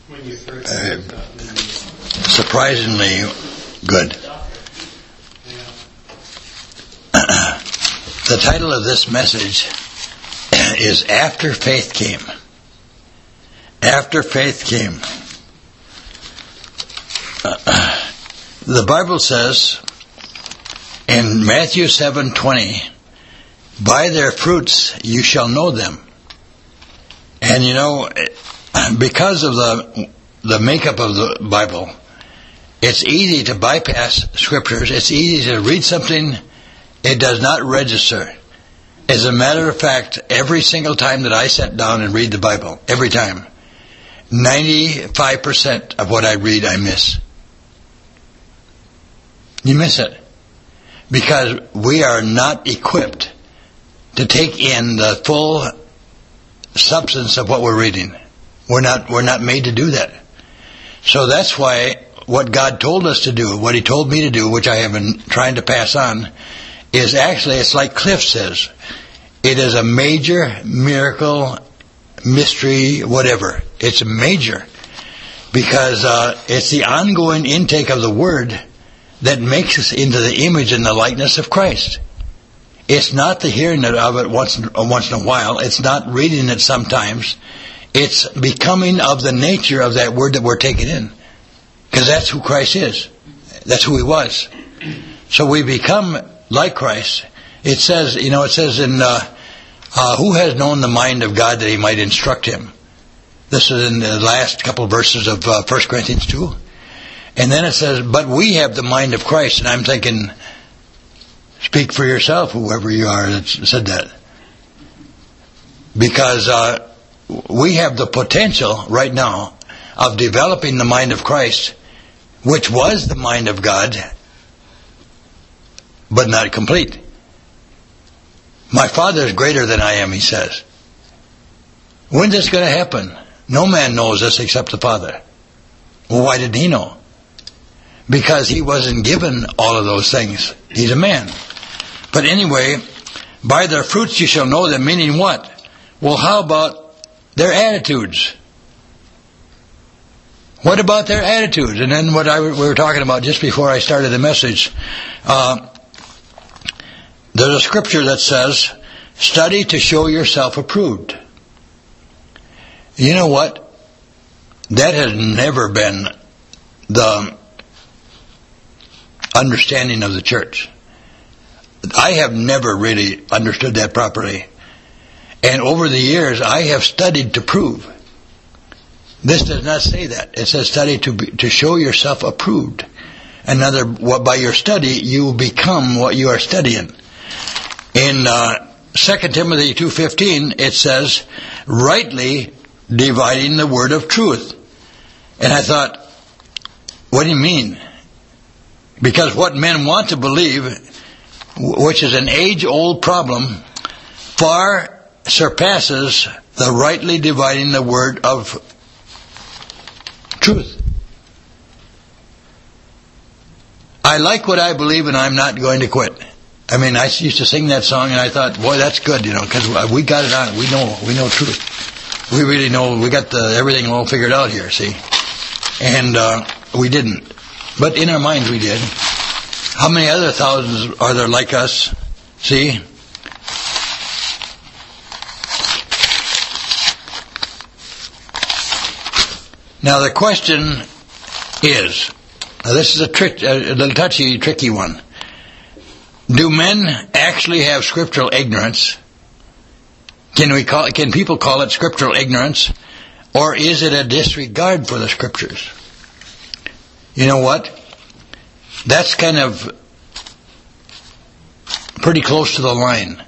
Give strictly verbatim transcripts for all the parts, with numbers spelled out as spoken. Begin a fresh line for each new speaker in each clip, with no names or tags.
Uh, surprisingly good. The title of this message is After Faith Came. After Faith Came. Uh, the Bible says in Matthew seven twenty, by their fruits you shall know them. And you know, because of the the makeup of the Bible, it's easy to bypass scriptures. It's easy to read something, it does not register. As a matter of fact, every single time that I sit down and read the Bible, every time, ninety-five percent of what I read I miss. You miss it. Because we are not equipped to take in the full substance of what we're reading. We're not we're not made to do that. So that's why what God told us to do, what He told me to do, which I have been trying to pass on, is actually, it's like Cliff says, it is a major miracle, mystery, whatever. It's major. Because uh, it's the ongoing intake of the Word that makes us into the image and the likeness of Christ. It's not the hearing of it once, once in a while. It's not reading it sometimes. It's becoming of the nature of that Word that we're taking in. Because that's who Christ is. That's who He was. So we become like Christ. It says, you know, it says in, uh, uh, who has known the mind of God that He might instruct him? This is in the last couple of verses of uh, First Corinthians two. And then it says, but we have the mind of Christ. And I'm thinking, speak for yourself, whoever you are that said that. Because uh, we have the potential right now of developing the mind of Christ, which was the mind of God, but not complete. My Father is greater than I am, He says. When's this going to happen? No man knows this except the Father. Well, why didn't He know? Because He wasn't given all of those things. He's a man. But anyway, by their fruits you shall know them, meaning what? Well, how about their attitudes? What about their attitudes? And then what I, we were talking about just before I started the message, uh, there's a scripture that says, study to show yourself approved. You know what? That has never been the understanding of the church. I have never really understood that properly. And over the years, I have studied to prove. This does not say that. It says study to be, to show yourself approved. Another, what by your study, you become what you are studying. In uh, Second Timothy two fifteen, it says, rightly dividing the word of truth. And I thought, what do you mean? Because what men want to believe, which is an age-old problem, far surpasses the rightly dividing the word of truth. I like what I believe and I'm not going to quit. I mean, I used to sing that song and I thought, boy, that's good, you know, because we got it on. We know, we know truth. We really know, we got the everything all figured out here, see? And uh, we didn't. But in our minds we did. How many other thousands are there like us? See? Now the question is, now this is a trick, a little touchy, tricky one. Do men actually have scriptural ignorance? Can we call? Can people call it scriptural ignorance, or is it a disregard for the scriptures? You know what? That's kind of pretty close to the line,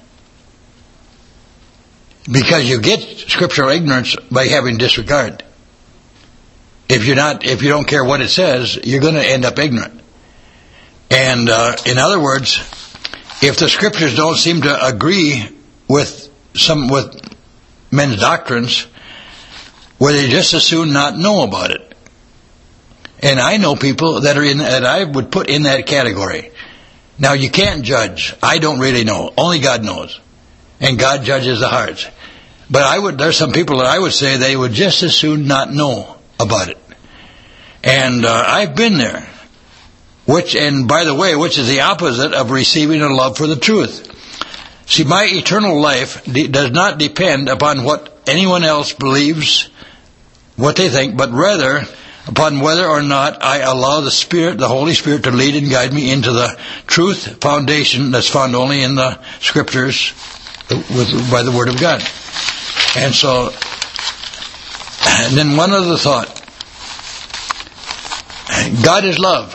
because you get scriptural ignorance by having disregard. If you're not, if you don't care what it says, you're going to end up ignorant. And uh, in other words, if the scriptures don't seem to agree with some with men's doctrines, well, they just as soon not know about it. And I know people that are in that I would put in that category. Now you can't judge. I don't really know. Only God knows, and God judges the hearts. But I would. There's some people that I would say they would just as soon not know about it. And uh, I've been there. Which, and by the way, which is the opposite of receiving a love for the truth. See, my eternal life de- does not depend upon what anyone else believes, what they think, but rather upon whether or not I allow the Spirit, the Holy Spirit, to lead and guide me into the truth foundation that's found only in the Scriptures with, by the Word of God. And so, and then one other thought. God is love.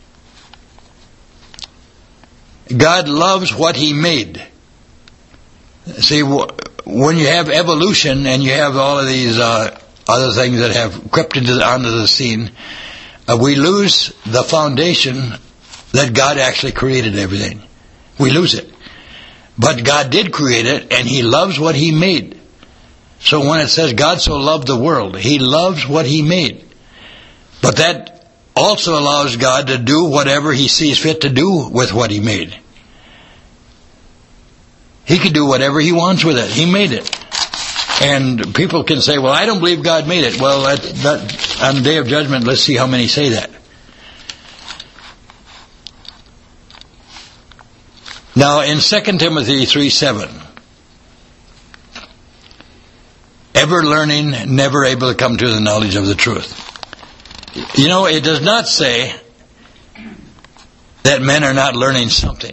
God loves what He made. See, when you have evolution and you have all of these uh, other things that have crept into the, onto the scene, uh, we lose the foundation that God actually created everything. We lose it. But God did create it, and He loves what He made. So when it says God so loved the world, He loves what He made. But that also allows God to do whatever He sees fit to do with what He made. He can do whatever He wants with it. He made it. And people can say, well, I don't believe God made it. Well, that, that, on the Day of Judgment, let's see how many say that. Now, in Second Timothy three seven, ever learning, never able to come to the knowledge of the truth. You know, it does not say that men are not learning something.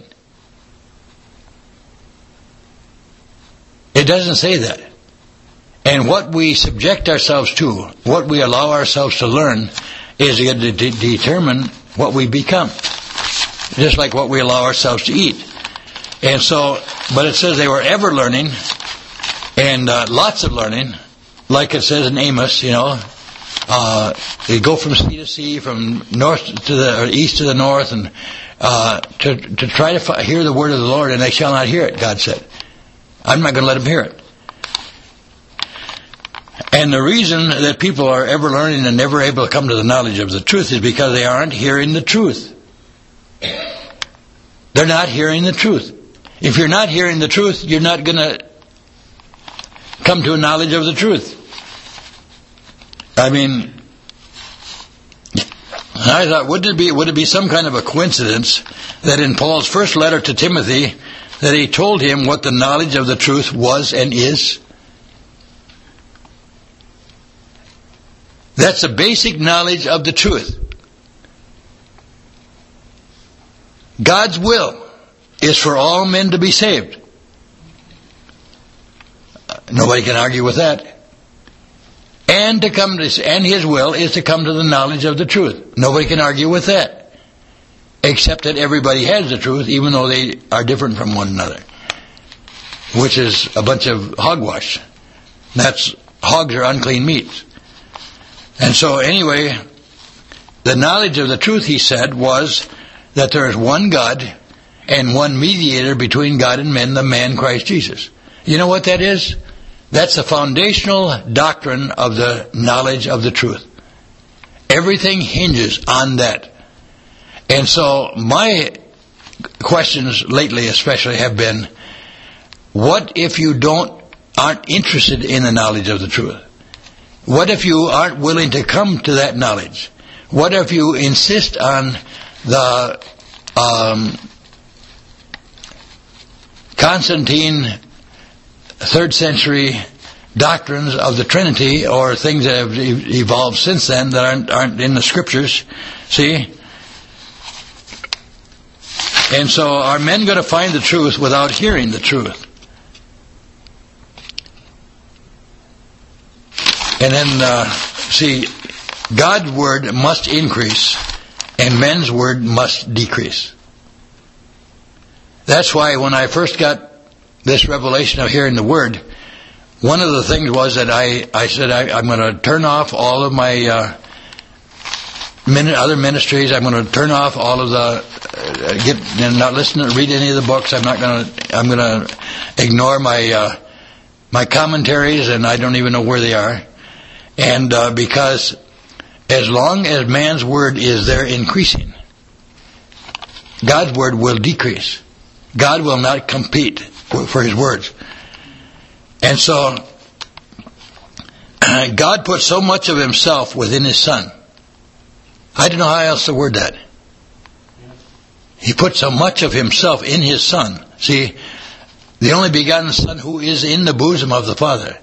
It doesn't say that. And what we subject ourselves to, what we allow ourselves to learn, is to de- de- determine what we become. Just like what we allow ourselves to eat. And so, but it says they were ever learning, and uh, lots of learning, like it says in Amos, you know, uh, they go from sea to sea, from north to the or east to the north, and uh, to to try to fi- hear the word of the Lord, and they shall not hear it. God said, "I'm not going to let them hear it." And the reason that people are ever learning and never able to come to the knowledge of the truth is because they aren't hearing the truth. They're not hearing the truth. If you're not hearing the truth, you're not going to come to a knowledge of the truth. I mean, I thought, would it be would it be some kind of a coincidence that in Paul's first letter to Timothy, that he told him what the knowledge of the truth was and is? That's the basic knowledge of the truth. God's will is for all men to be saved. Nobody can argue with that. And to come to, and His will is to come to the knowledge of the truth. Nobody can argue with that. Except that everybody has the truth, even though they are different from one another. Which is a bunch of hogwash. That's, hogs are unclean meats. And so anyway, the knowledge of the truth, he said, was that there is one God and one mediator between God and men, the man Christ Jesus. You know what that is? That's the foundational doctrine of the knowledge of the truth. Everything hinges on that. And so my questions lately especially have been, what if you don't aren't interested in the knowledge of the truth? What if you aren't willing to come to that knowledge? What if you insist on the um, Constantine third century doctrines of the Trinity, or things that have evolved since then that aren't, aren't in the Scriptures? See? And so are men going to find the truth without hearing the truth? And then, uh, see, God's word must increase and men's word must decrease. That's why when I first got this revelation of hearing the word, one of the things was that I, I said I, I'm going to turn off all of my uh, min- other ministries. I'm going to turn off all of the uh, get and not listen to read any of the books. I'm not going to. I'm going to ignore my uh, my commentaries, and I don't even know where they are. And uh, because as long as man's word is there increasing, God's word will decrease. God will not compete for His words. And so God put so much of himself within his Son. I don't know how else to word that. He put so much of himself in his Son. See, the only begotten Son who is in the bosom of the Father.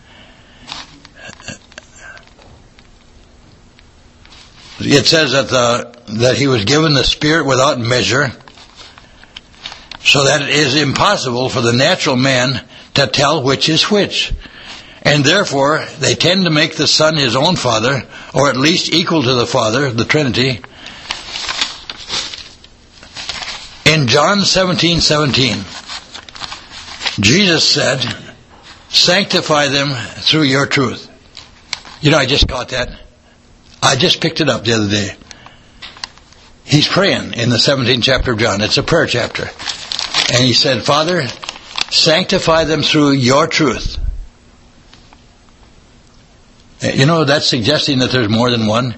It says that the, that he was given the Spirit without measure, so that it is impossible for the natural man to tell which is which. And therefore, they tend to make the Son his own Father, or at least equal to the Father, the Trinity. In John seventeen seventeen, Jesus said, "Sanctify them through your truth." You know, I just caught that. I just picked it up the other day. He's praying in the seventeenth chapter of John. It's a prayer chapter. And he said, "Father, sanctify them through your truth." You know, that's suggesting that there's more than one.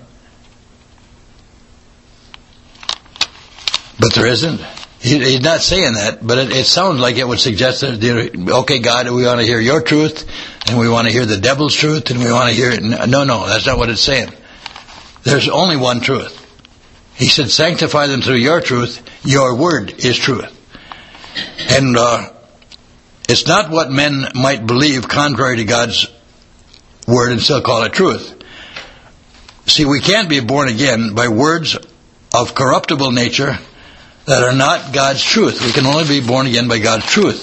But there isn't. He, he's not saying that, but it, it sounds like it would suggest that, okay, God, we want to hear your truth, and we want to hear the devil's truth, and we want to hear it. No, no, that's not what it's saying. There's only one truth. He said, sanctify them through your truth. Your word is truth. And uh, it's not what men might believe contrary to God's word and still call it truth. See, we can't be born again by words of corruptible nature that are not God's truth. We can only be born again by God's truth.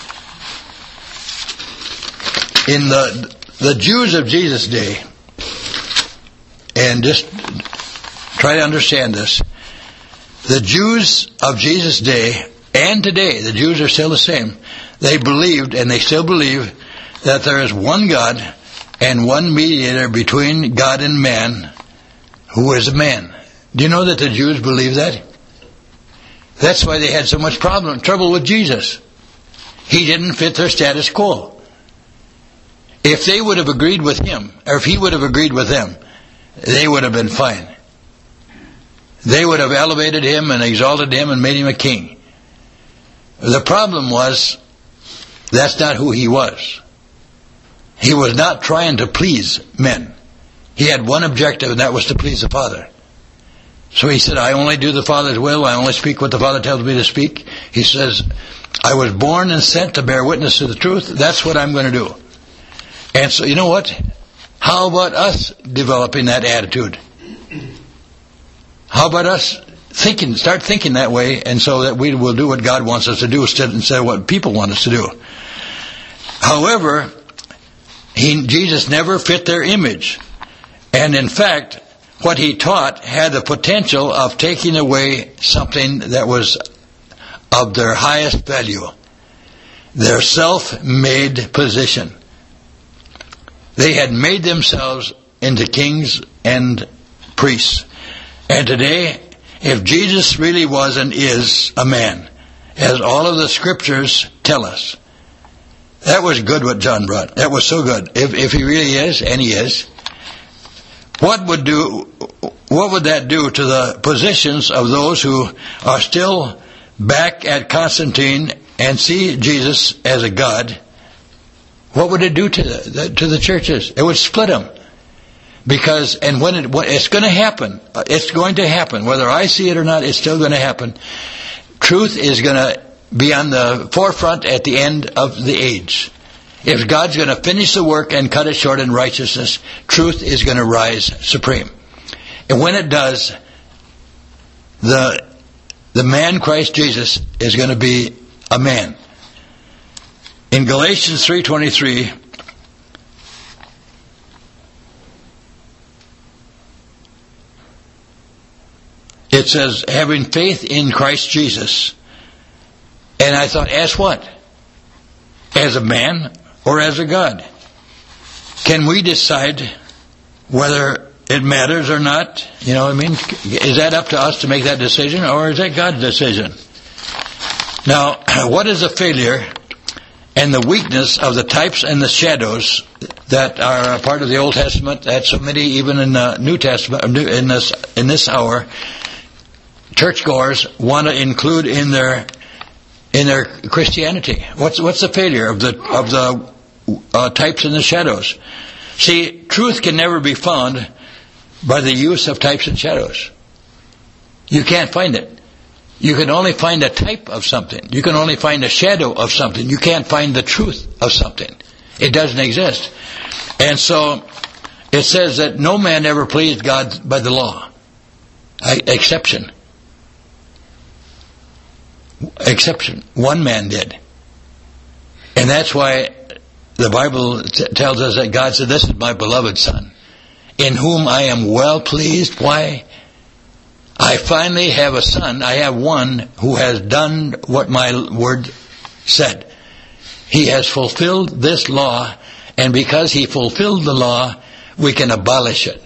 In the the Jews of Jesus' day, and just try to understand this, the Jews of Jesus' day and today, the Jews are still the same. They believed, and they still believe, that there is one God and one mediator between God and man, who is a man. Do you know that the Jews believe that? That's why they had so much problem, trouble with Jesus. He didn't fit their status quo. If they would have agreed with him, or if he would have agreed with them, they would have been fine. They would have elevated him and exalted him and made him a king. The problem was, that's not who he was. He was not trying to please men. He had one objective, and that was to please the Father. So he said, I only do the Father's will. I only speak what the Father tells me to speak. He says, I was born and sent to bear witness to the truth. That's what I'm going to do. And so, you know what? How about us developing that attitude? How about us thinking, start thinking that way, and so that we will do what God wants us to do instead, instead of what people want us to do. However, he, Jesus never fit their image. And in fact, what he taught had the potential of taking away something that was of their highest value. Their self-made position. They had made themselves into kings and priests. And today, if Jesus really was and is a man, as all of the scriptures tell us, that was good what John brought. That was so good. If, if he really is, and he is, what would do? What would that do to the positions of those who are still back at Constantine and see Jesus as a God? What would it do to the, to the churches? It would split them. Because, and when it, when it's going to happen, it's going to happen. Whether I see it or not, it's still going to happen. Truth is going to be on the forefront at the end of the age. If God's going to finish the work and cut it short in righteousness, truth is going to rise supreme. And when it does, the the man Christ Jesus is going to be a man. In Galatians three twenty-three, it says, having faith in Christ Jesus. And I thought, as what? As a man or as a God? Can we decide whether it matters or not? You know what I mean? Is that up to us to make that decision, or is that God's decision? Now, what is the failure and the weakness of the types and the shadows that are a part of the Old Testament that so many, even in the New Testament, in this in this hour, churchgoers want to include in their in their Christianity? What's what's the failure of the of the uh, types and the shadows? See, truth can never be found by the use of types and shadows. You can't find it. You can only find a type of something. You can only find a shadow of something. You can't find the truth of something. It doesn't exist. And so it says that no man ever pleased God by the law. I, exception. Exception. One man did. And that's why the Bible t- tells us that God said, "This is my beloved Son, in whom I am well pleased." Why? I finally have a son. I have one who has done what my word said. He has fulfilled this law, and because he fulfilled the law, we can abolish it.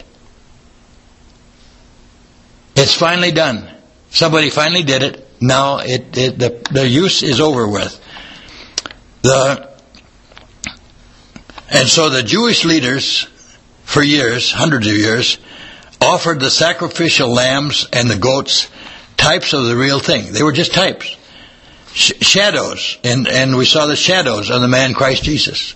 It's finally done. Somebody finally did it. Now it, it the, the use is over with. The and so the Jewish leaders, for years, hundreds of years, offered the sacrificial lambs and the goats types of the real thing. They were just types. Sh- shadows. And, and we saw the shadows of the man Christ Jesus.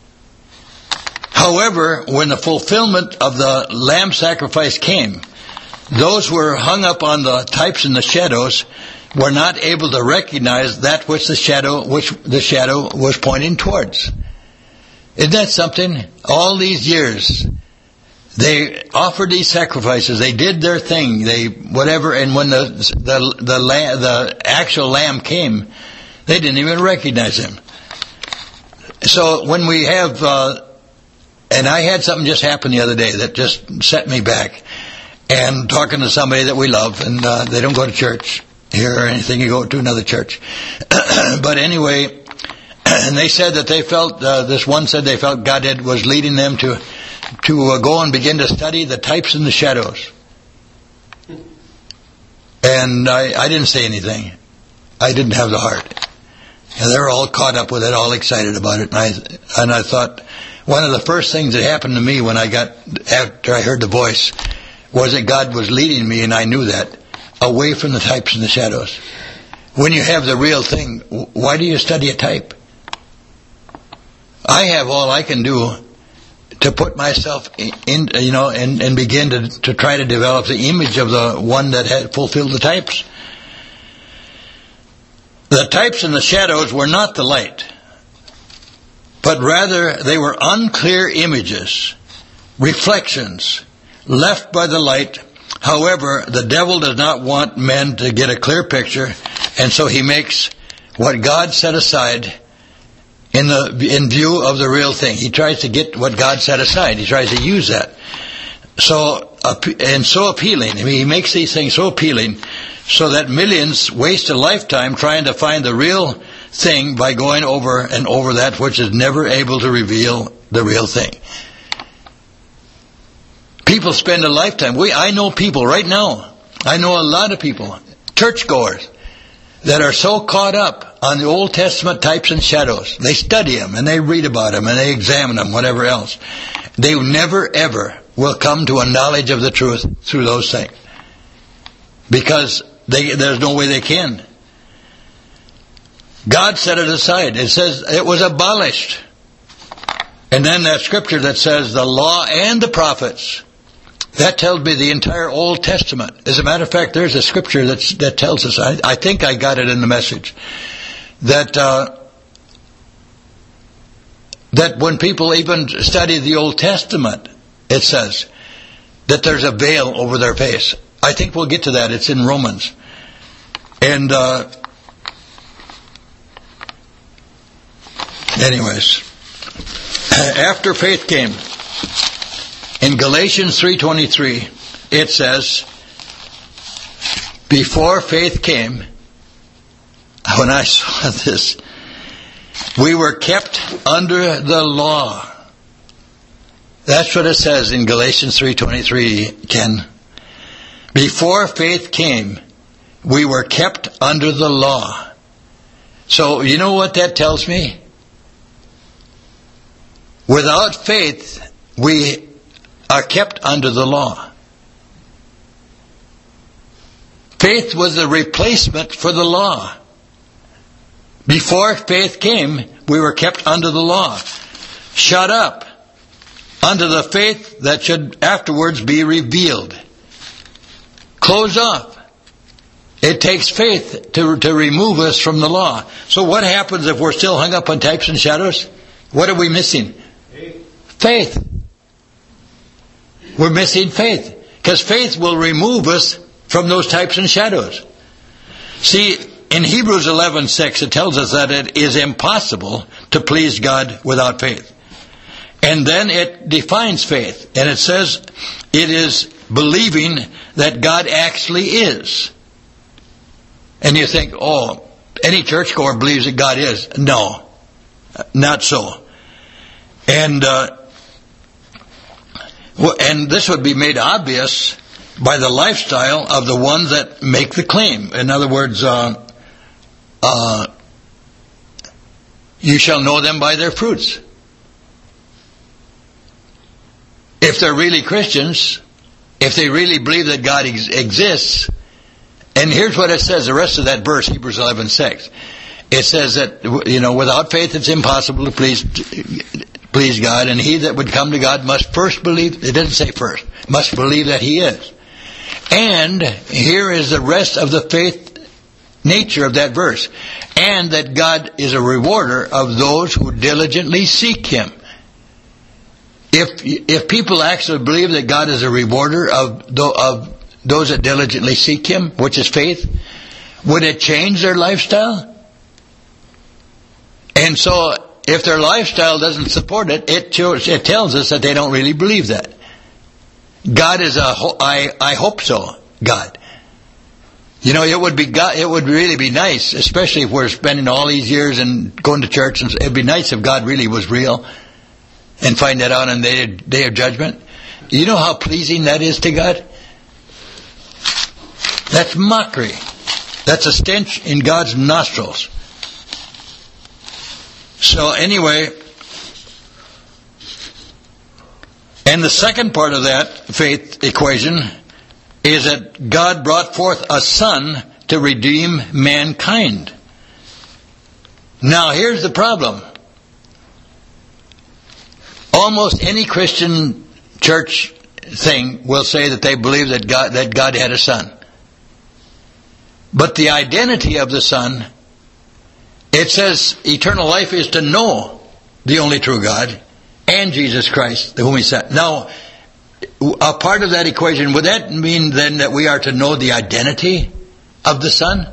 However, when the fulfillment of the lamb sacrifice came, those who were hung up on the types and the shadows were not able to recognize that which the shadow, which the shadow was pointing towards. Isn't that something? All these years, they offered these sacrifices. They did their thing. They whatever. And when the the the, lamb, the actual lamb came, they didn't even recognize him. So when we have, uh, and I had something just happen the other day that just set me back. And talking to somebody that we love, and uh, they don't go to church here or anything. You go to another church. But anyway, and they said that they felt. Uh, this one said they felt God had, was leading them to. to uh, go and begin to study the types and the shadows. And I, I didn't say anything. I didn't have the heart. And they were all caught up with it, all excited about it. And I, and I thought, one of the first things that happened to me when I got, after I heard the voice, was that God was leading me, and I knew that, away from the types and the shadows. When you have the real thing, why do you study a type? I have all I can do to put myself in, you know, and, and begin to, to try to develop the image of the one that had fulfilled the types. The types and the shadows were not the light, but rather they were unclear images, reflections, left by the light. However, the devil does not want men to get a clear picture, and so he makes what God set aside in the in view of the real thing. He tries to get what God set aside. He tries to use that. So and so appealing. I mean, he makes these things so appealing, so that millions waste a lifetime trying to find the real thing by going over and over that which is never able to reveal the real thing. People spend a lifetime. We I know people right now. I know a lot of people, churchgoers, that are so caught up on the Old Testament types and shadows. They study them, and they read about them, and they examine them, whatever else. They never, ever will come to a knowledge of the truth through those things. Because they, there's no way they can. God set it aside. It says it was abolished. And then that scripture that says the law and the prophets, that tells me the entire Old Testament. As a matter of fact, there's a scripture that's, that tells us, I, I think I got it in the message, that uh, that when people even study the Old Testament, it says that there's a veil over their face. I think we'll get to that. It's in Romans. And uh, anyways, after faith came, in Galatians three twenty-three, it says, before faith came, when I saw this, we were kept under the law. That's what it says in Galatians three twenty-three, Ken. Before faith came, we were kept under the law. So, you know what that tells me? Without faith, we are kept under the law. Faith was the replacement for the law. Before faith came, we were kept under the law. Shut up. unto the faith that should afterwards be revealed. Close off. It takes faith to, to remove us from the law. So what happens if we're still hung up on types and shadows? What are we missing? Faith. Faith. We're missing faith. Because faith will remove us from those types and shadows. See, in Hebrews eleven six, it tells us that it is impossible to please God without faith. And then it defines faith. And it says it is believing that God actually is. And you think, oh, any churchgoer believes that God is. No, not so. And uh, and this would be made obvious by the lifestyle of the ones that make the claim. In other words, uh, uh, you shall know them by their fruits. If they're really Christians, if they really believe that God ex- exists, and here's what it says, the rest of that verse, Hebrews eleven six. It says that, you know, without faith it's impossible to please please God, and he that would come to God must first believe, it doesn't say first, must believe that he is. And here is the rest of the faith nature of that verse. And that God is a rewarder of those who diligently seek him. If if people actually believe that God is a rewarder of of those that diligently seek him, which is faith, would it change their lifestyle? And so, if their lifestyle doesn't support it, it, shows, it tells us that they don't really believe that. God is a, I, I hope so, God. You know, it would be, God, it would really be nice, especially if we're spending all these years and going to church, and it'd be nice if God really was real, and find that out on the day of judgment. You know how pleasing that is to God? That's mockery. That's a stench in God's nostrils. So anyway, and the second part of that faith equation is that God brought forth a Son to redeem mankind. Now here's the problem. Almost any Christian church thing will say that they believe that God, that God had a Son. But the identity of the Son, it says eternal life is to know the only true God and Jesus Christ, whom he sent. Now, a part of that equation, would that mean then that we are to know the identity of the Son?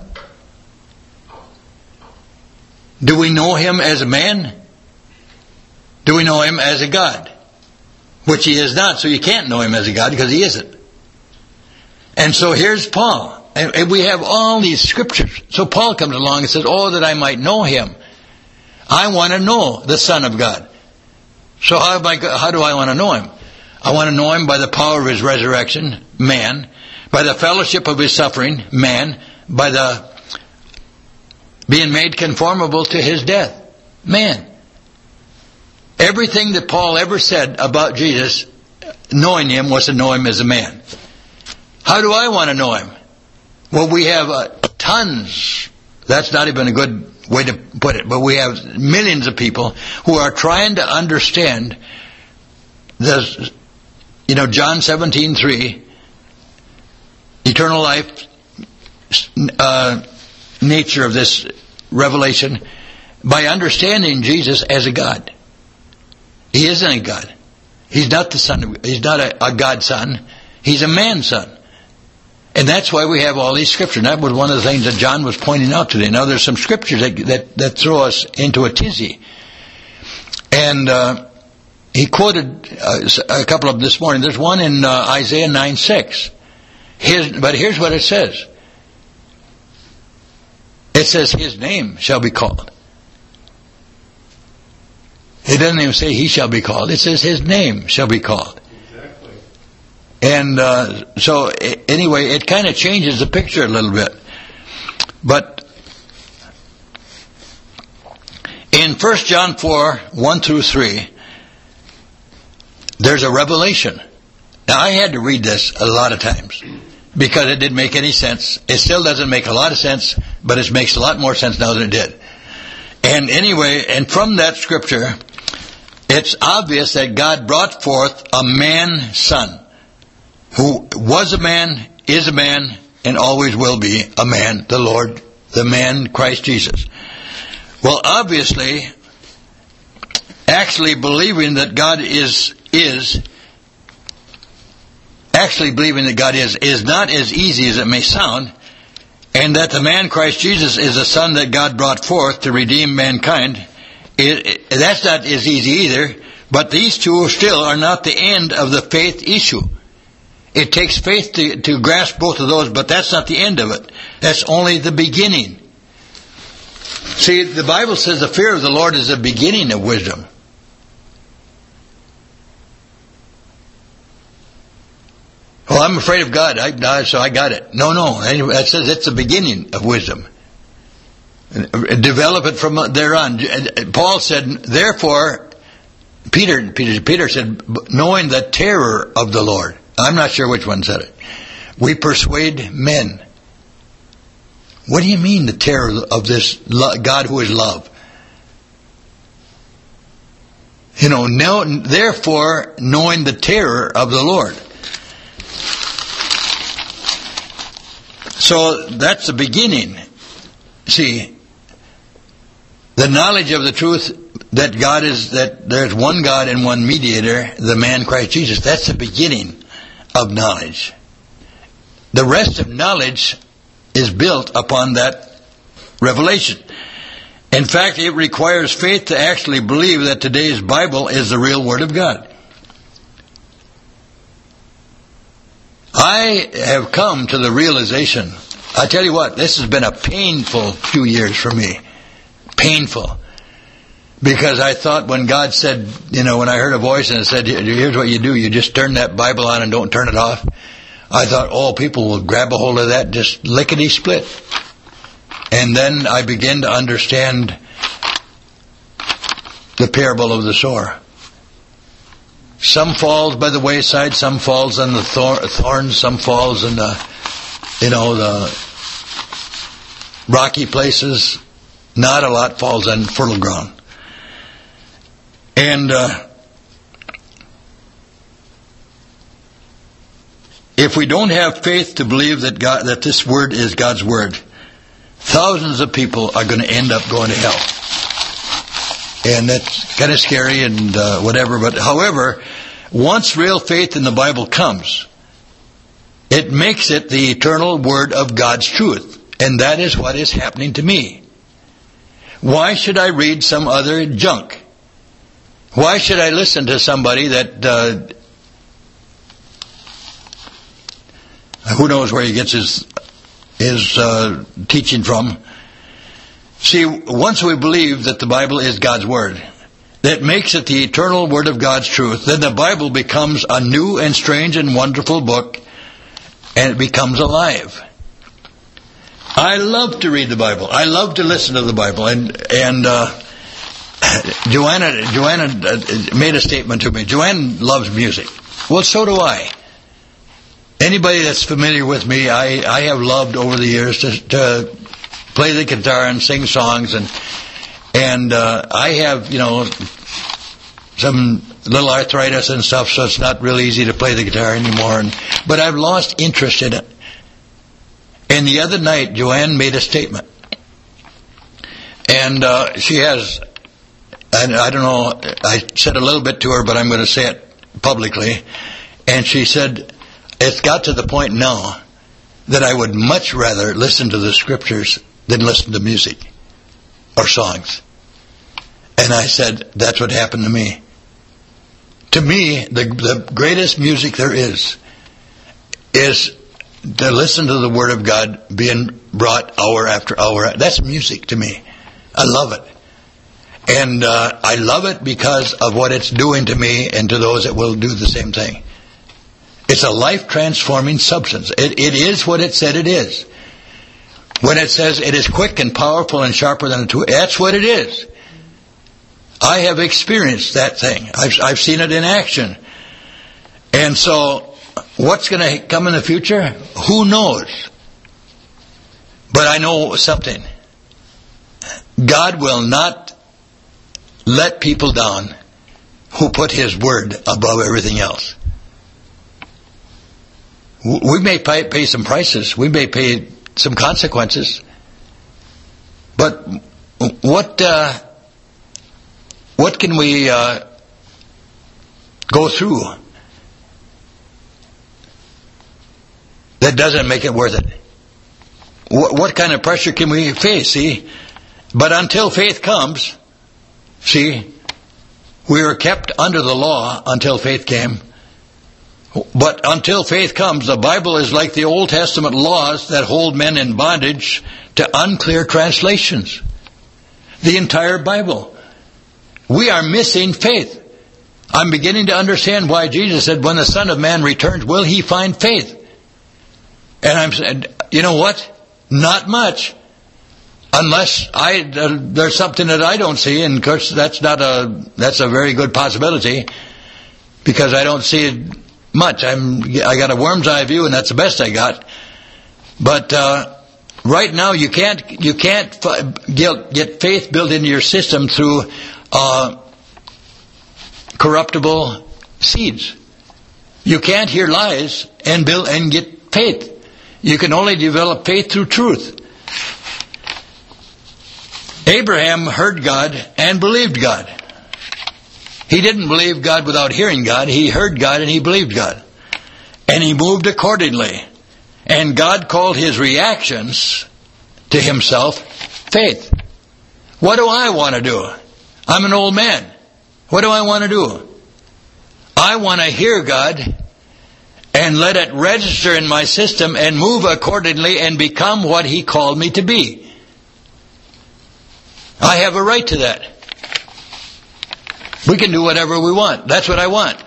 Do we know him as a man? Do we know him as a God? Which he is not, so you can't know him as a God because he isn't. And so here's Paul. And we have all these scriptures. So Paul comes along and says, oh, that I might know him. I want to know the Son of God. So how, am I, how do I want to know him? I want to know him by the power of his resurrection, man. By the fellowship of his suffering, man. By the being made conformable to his death, man. Everything that Paul ever said about Jesus, knowing him, was to know him as a man. How do I want to know him? Well, we have uh, tons, that's not even a good way to put it, but we have millions of people who are trying to understand the, you know, John seventeen three, eternal life, uh, nature of this revelation, by understanding Jesus as a God. He isn't a God. He's not the son of, he's not a, a God son. He's a man son. And that's why we have all these scriptures. And that was one of the things that John was pointing out today. Now there's some scriptures that that, that throw us into a tizzy. And uh, he quoted uh, a couple of them this morning. There's one in uh, Isaiah nine six. His, but here's what it says. It says, his name shall be called. It doesn't even say he shall be called. It says his name shall be called. And uh, so, anyway, it kind of changes the picture a little bit. But in First John four, one through three, there's a revelation. Now, I had to read this a lot of times because it didn't make any sense. It still doesn't make a lot of sense, but it makes a lot more sense now than it did. And anyway, and from that scripture, it's obvious that God brought forth a man son who was a man, is a man, and always will be a man, the Lord, the man Christ Jesus. Well, obviously, actually believing that God is, is, actually believing that God is, is not as easy as it may sound, and that the man Christ Jesus is the Son that God brought forth to redeem mankind. It, it, that's not as easy either, but these two still are not the end of the faith issue. It takes faith to, to grasp both of those, but that's not the end of it. That's only the beginning. See, the Bible says the fear of the Lord is the beginning of wisdom. Well, I'm afraid of God, I, so I got it. No, no, that says it's the beginning of wisdom. Develop it from there on. Paul said, therefore, Peter, Peter, Peter said, knowing the terror of the Lord. I'm not sure which one said it. We persuade men. What do you mean, the terror of this God who is love? You know, know, therefore, knowing the terror of the Lord. So that's the beginning. See, the knowledge of the truth that God is, that there's one God and one mediator, the man Christ Jesus. That's the beginning of knowledge. The rest of knowledge is built upon that revelation. In fact, it requires faith to actually believe that today's Bible is the real Word of God. I have come to the realization, I tell you what, this has been a painful few years for me. Painful. Because I thought when God said, you know, when I heard a voice and it said, here's what you do, you just turn that Bible on and don't turn it off. I thought, oh, people will grab a hold of that, just lickety-split. And then I began to understand the parable of the sower. Some falls by the wayside, some falls on the thorns, some falls in the, you know, the rocky places. Not a lot falls on fertile ground. And uh, if we don't have faith to believe that God, that this word is God's word, thousands of people are going to end up going to hell. And that's kind of scary and uh, whatever. But however, once real faith in the Bible comes, it makes it the eternal word of God's truth. And that is what is happening to me. Why should I read some other junk? Why should I listen to somebody that, uh, who knows where he gets his, his uh, teaching from? See, once we believe that the Bible is God's Word, that makes it the eternal Word of God's truth, then the Bible becomes a new and strange and wonderful book, and it becomes alive. I love to read the Bible. I love to listen to the Bible. And and uh, Joanna Joanna made a statement to me. Joanne loves music. Well, so do I. Anybody that's familiar with me, I, I have loved over the years to, to play the guitar and sing songs, and and uh, I have, you know, some little arthritis and stuff, so it's not really easy to play the guitar anymore. And, but I've lost interest in it. And the other night, Joanne made a statement. And uh, she has, and I don't know, I said a little bit to her, but I'm going to say it publicly. And she said, it's got to the point now that I would much rather listen to the scriptures than listen to music or songs. And I said, that's what happened to me. To me, the, the greatest music there is, is to listen to the Word of God being brought hour after hour. That's music to me. I love it. And uh, I love it because of what it's doing to me and to those that will do the same thing. It's a life-transforming substance. It, it is what it said it is. When it says it is quick and powerful and sharper than a two, that's what it is. I have experienced that thing. I've, I've seen it in action. And so, what's going to come in the future? Who knows? But I know something. God will not let people down who put His Word above everything else. We may pay, pay some prices. We may pay some consequences. But what uh, what can we uh, go through that doesn't make it worth it? What, what kind of pressure can we face? See, but until faith comes, see, we were kept under the law until faith came. But until faith comes, the Bible is like the Old Testament laws that hold men in bondage to unclear translations. The entire Bible. We are missing faith. I'm beginning to understand why Jesus said, when the Son of Man returns, will He find faith? And I'm saying, you know what? Not much. Unless I uh, there's something that I don't see, and of course that's not a that's a very good possibility, because I don't see it much. I'm I got a worm's eye view, and that's the best I got. But uh, right now, you can't you can't get, get faith built into your system through uh, corruptible seeds. You can't hear lies and build and get faith. You can only develop faith through truth. Abraham heard God and believed God. He didn't believe God without hearing God. He heard God and he believed God. And he moved accordingly. And God called his reactions to himself faith. What do I want to do? I'm an old man. What do I want to do? I want to hear God and let it register in my system and move accordingly and become what He called me to be. I have a right to that. We can do whatever we want. That's what I want.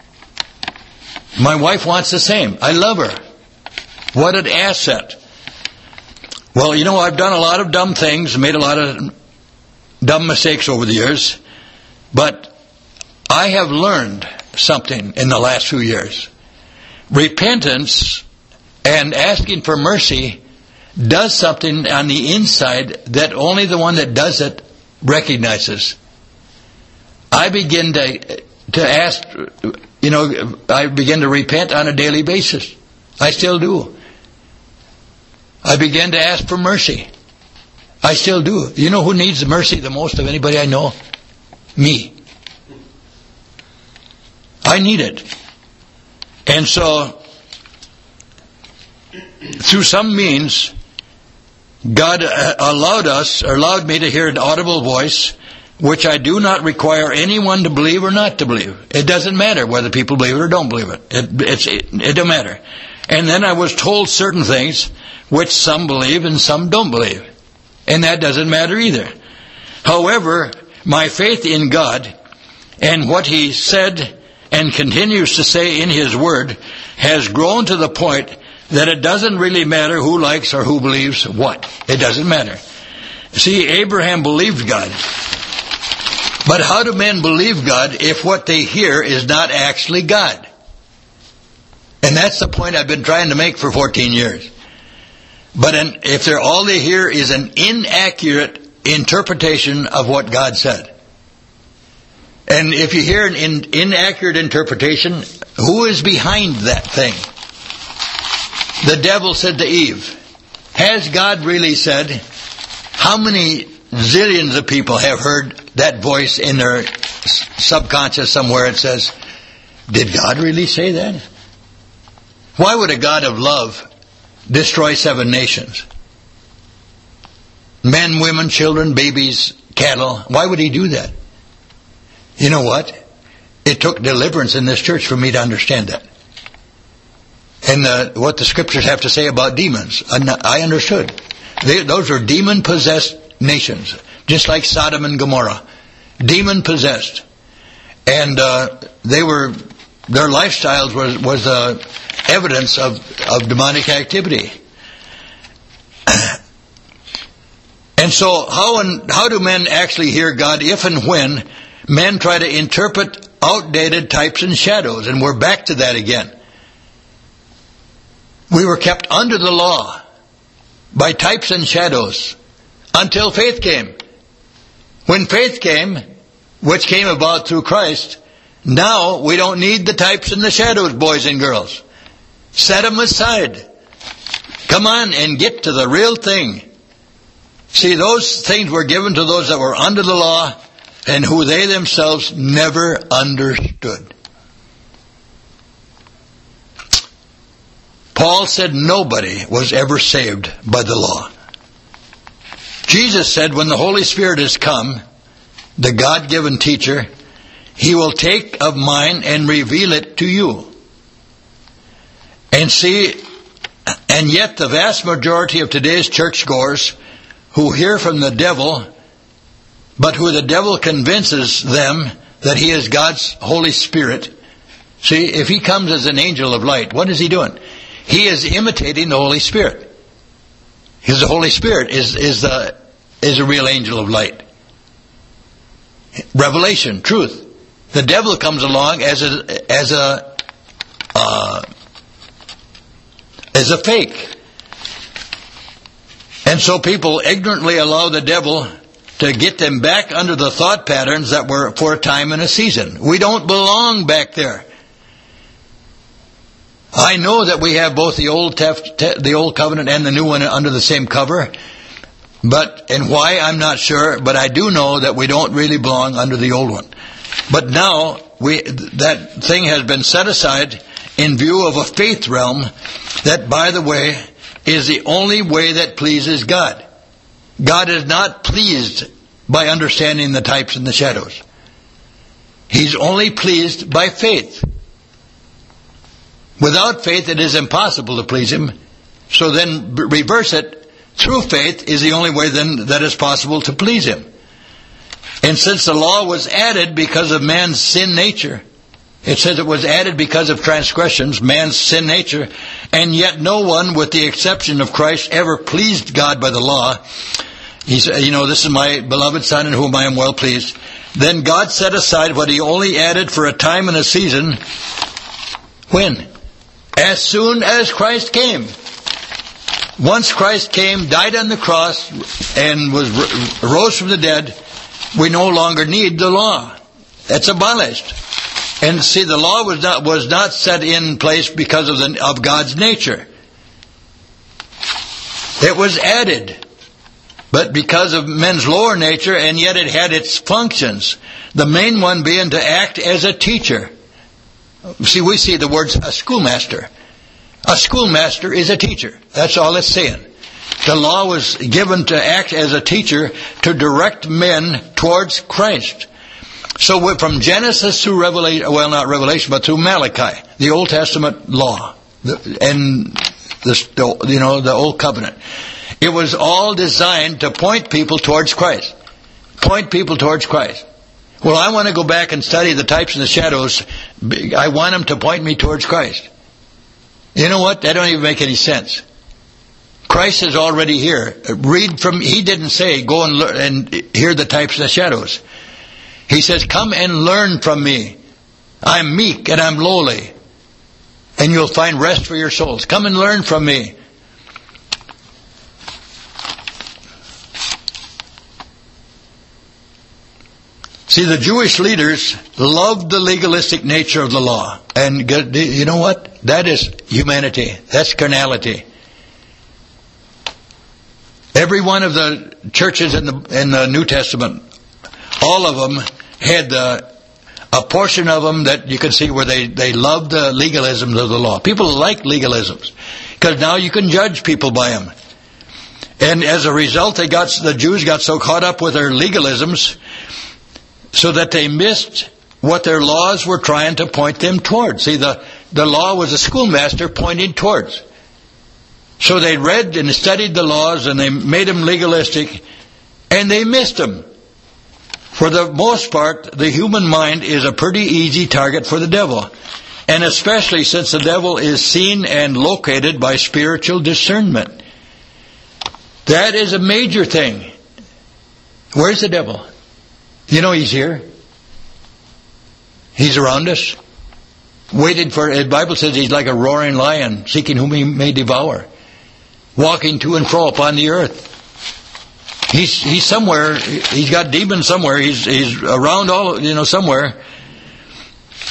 My wife wants the same. I love her. What an asset. Well, you know, I've done a lot of dumb things, made a lot of dumb mistakes over the years, but I have learned something in the last few years. Repentance and asking for mercy does something on the inside that only the one that does it recognizes. I begin to to ask, you know, I begin to repent on a daily basis. I still do. I begin to ask for mercy. I still do. You know who needs mercy the most of anybody I know? Me. I need it. And so, through some means, God allowed us, or allowed me to hear an audible voice, which I do not require anyone to believe or not to believe. It doesn't matter whether people believe it or don't believe it. It, it's, it, it don't matter. And then I was told certain things, which some believe and some don't believe. And that doesn't matter either. However, my faith in God and what He said and continues to say in His Word has grown to the point that it doesn't really matter who likes or who believes what. It doesn't matter. See, Abraham believed God. But how do men believe God if what they hear is not actually God? And that's the point I've been trying to make for fourteen years. But an, if they're, all they hear is an inaccurate interpretation of what God said. And if you hear an in, inaccurate interpretation, who is behind that thing? The devil said to Eve, has God really said? How many zillions of people have heard that voice in their subconscious somewhere? It says, did God really say that? Why would a God of love destroy seven nations? Men, women, children, babies, cattle. Why would He do that? You know what? It took deliverance in this church for me to understand that. And uh, what the Scriptures have to say about demons, I understood. They, those are demon-possessed nations, just like Sodom and Gomorrah. Demon-possessed. And uh, they were, their lifestyles was, was uh, evidence of, of demonic activity. And so, how and how do men actually hear God if and when men try to interpret outdated types and shadows? And we're back to that again. We were kept under the law by types and shadows until faith came. When faith came, which came about through Christ, Now we don't need the types and the shadows, boys and girls. Set them aside. Come on and get to the real thing. See, those things were given to those that were under the law and who they themselves never understood. Paul said nobody was ever saved by the law. Jesus said when the Holy Spirit has come, the God-given teacher, He will take of mine and reveal it to you. And see, and yet the vast majority of today's churchgoers who hear from the devil, but who the devil convinces them that he is God's Holy Spirit. See, if he comes as an angel of light, what is he doing? He is imitating the Holy Spirit. Because the Holy Spirit is, is, the, is a real angel of light. Revelation, truth. The devil comes along as a as a uh, as a fake, and so people ignorantly allow the devil to get them back under the thought patterns that were for a time and a season. We don't belong back there. I know that we have both the old tef- te- the old covenant and the new one under the same cover, but and why I'm not sure. But I do know that we don't really belong under the old one. But now we that thing has been set aside in view of a faith realm that, by the way, is the only way that pleases God. God is not pleased by understanding the types and the shadows. He's only pleased by faith. Without faith, it is impossible to please Him. So then reverse it. Through faith is the only way then that is possible to please Him. And since the law was added because of man's sin nature, it says it was added because of transgressions, man's sin nature, and yet no one, with the exception of Christ, ever pleased God by the law. He said, you know, this is my beloved Son in whom I am well pleased. Then God set aside what He only added for a time and a season. When? As soon as Christ came. Once Christ came, died on the cross, and was rose from the dead, we no longer need the law. It's abolished. And see, the law was not was not set in place because of the of God's nature. It was added, but because of men's lower nature, and yet it had its functions. The main one being to act as a teacher. See, we see the words a schoolmaster. A schoolmaster is a teacher. That's all it's saying. The law was given to act as a teacher to direct men towards Christ. So from Genesis through Revelation, well, not Revelation, but through Malachi, the Old Testament law, and the, you know, the Old Covenant, it was all designed to point people towards Christ. Point people towards Christ. Well, I want to go back and study the types and the shadows. I want them to point me towards Christ. You know what? That don't even make any sense. Christ is already here. Read from, He didn't say, go and learn and hear the types and the shadows. He says, come and learn from me. I'm meek and I'm lowly, and you'll find rest for your souls. Come and learn from me. See, the Jewish leaders loved the legalistic nature of the law. And you know what? That is humanity. That's carnality. Every one of the churches in the in the New Testament, all of them had the, a portion of them that you can see where they, they loved the legalisms of the law. People like legalisms because now you can judge people by them. And as a result, they got the Jews got so caught up with their legalisms so that they missed what their laws were trying to point them towards. See, the, the law was a schoolmaster pointing towards. So they read and studied the laws and they made them legalistic, and they missed them. For the most part, the human mind is a pretty easy target for the devil. And especially since the devil is seen and located by spiritual discernment. That is a major thing. Where's the devil? You know he's here. He's around us. Waiting for, the Bible says he's like a roaring lion, seeking whom he may devour. Walking to and fro upon the earth. He's he's somewhere. He's got demons somewhere. He's he's around all, you know, somewhere.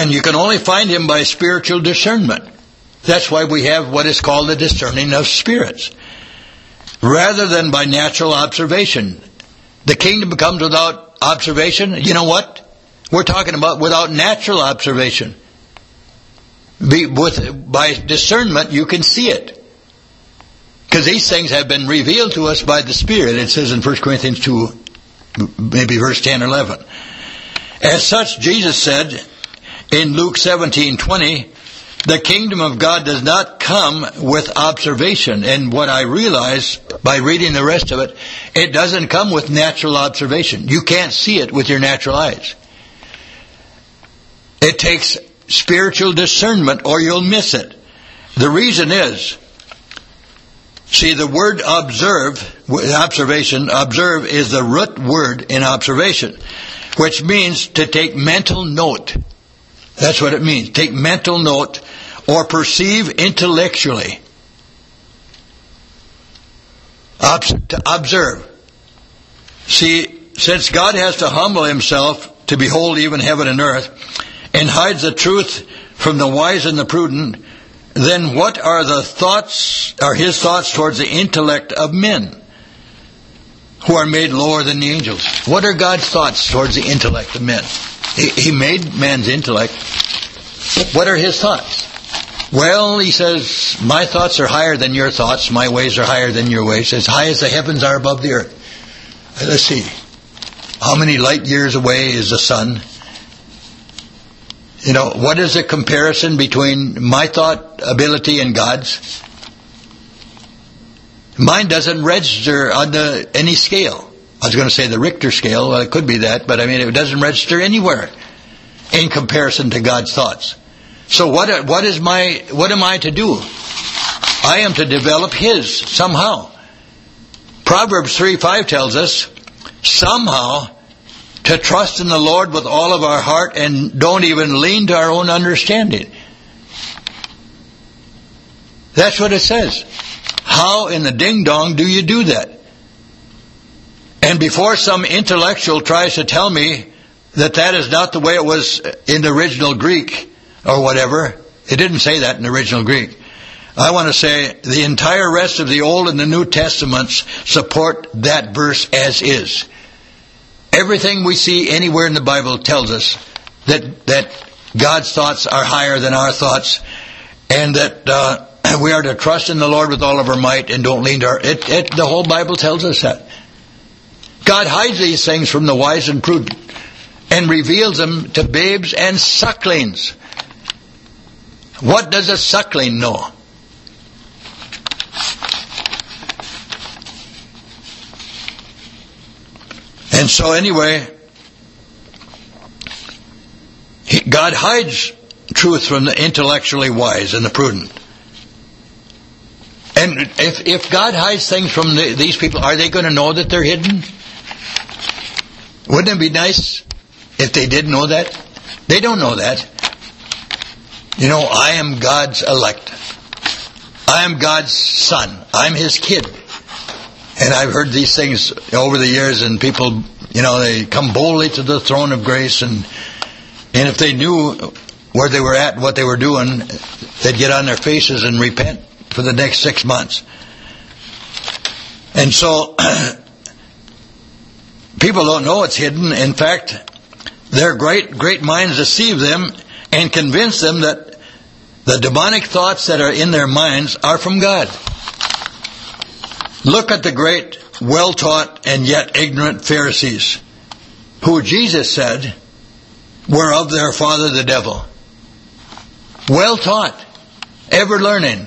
And you can only find him by spiritual discernment. That's why we have what is called the discerning of spirits. Rather than by natural observation. The kingdom comes without observation. You know what? We're talking about without natural observation. Be, with, by discernment, you can see it. Because these things have been revealed to us by the Spirit. It says in First Corinthians two, maybe verse ten or eleven. As such, Jesus said in Luke seventeen twenty, the kingdom of God does not come with observation. And what I realize by reading the rest of it, it doesn't come with natural observation. You can't see it with your natural eyes. It takes spiritual discernment or you'll miss it. The reason is, see, the word observe, observation, observe is the root word in observation, which means to take mental note. That's what it means. Take mental note or perceive intellectually. Ob- to observe. See, since God has to humble himself to behold even heaven and earth, and hides the truth from the wise and the prudent, then what are the thoughts, are his thoughts towards the intellect of men who are made lower than the angels? What are God's thoughts towards the intellect of men? He, he made man's intellect. What are his thoughts? Well, he says, my thoughts are higher than your thoughts, my ways are higher than your ways, as high as the heavens are above the earth. Let's see. How many light years away is the sun? You know, what is the comparison between my thought ability and God's? Mine doesn't register on the, any scale. I was going to say the Richter scale. Well, it could be that, but I mean, it doesn't register anywhere in comparison to God's thoughts. So what, what is my, what am I to do? I am to develop His somehow. Proverbs three five tells us, somehow, to trust in the Lord with all of our heart and don't even lean to our own understanding. That's what it says. How in the ding-dong do you do that? And before some intellectual tries to tell me that that is not the way it was in the original Greek or whatever, it didn't say that in the original Greek. I want to say the entire rest of the Old and the New Testaments support that verse as is. Everything we see anywhere in the Bible tells us that that God's thoughts are higher than our thoughts, and that uh, we are to trust in the Lord with all of our might and don't lean to our... It, it, the whole Bible tells us that. God hides these things from the wise and prudent and reveals them to babes and sucklings. What does a suckling know? And so anyway, he, God hides truth from the intellectually wise and the prudent. And if, if God hides things from the, these people, are they going to know that they're hidden? Wouldn't it be nice if they did know that? They don't know that. You know, I am God's elect. I am God's son. I'm His kid. And I've heard these things over the years, and people, you know, they come boldly to the throne of grace, and and if they knew where they were at, what they were doing, they'd get on their faces and repent for the next six months. And so, people don't know it's hidden. In fact, their great, great minds deceive them and convince them that the demonic thoughts that are in their minds are from God. Look at the great, well-taught, and yet ignorant Pharisees, who Jesus said were of their father the devil. Well-taught, ever learning.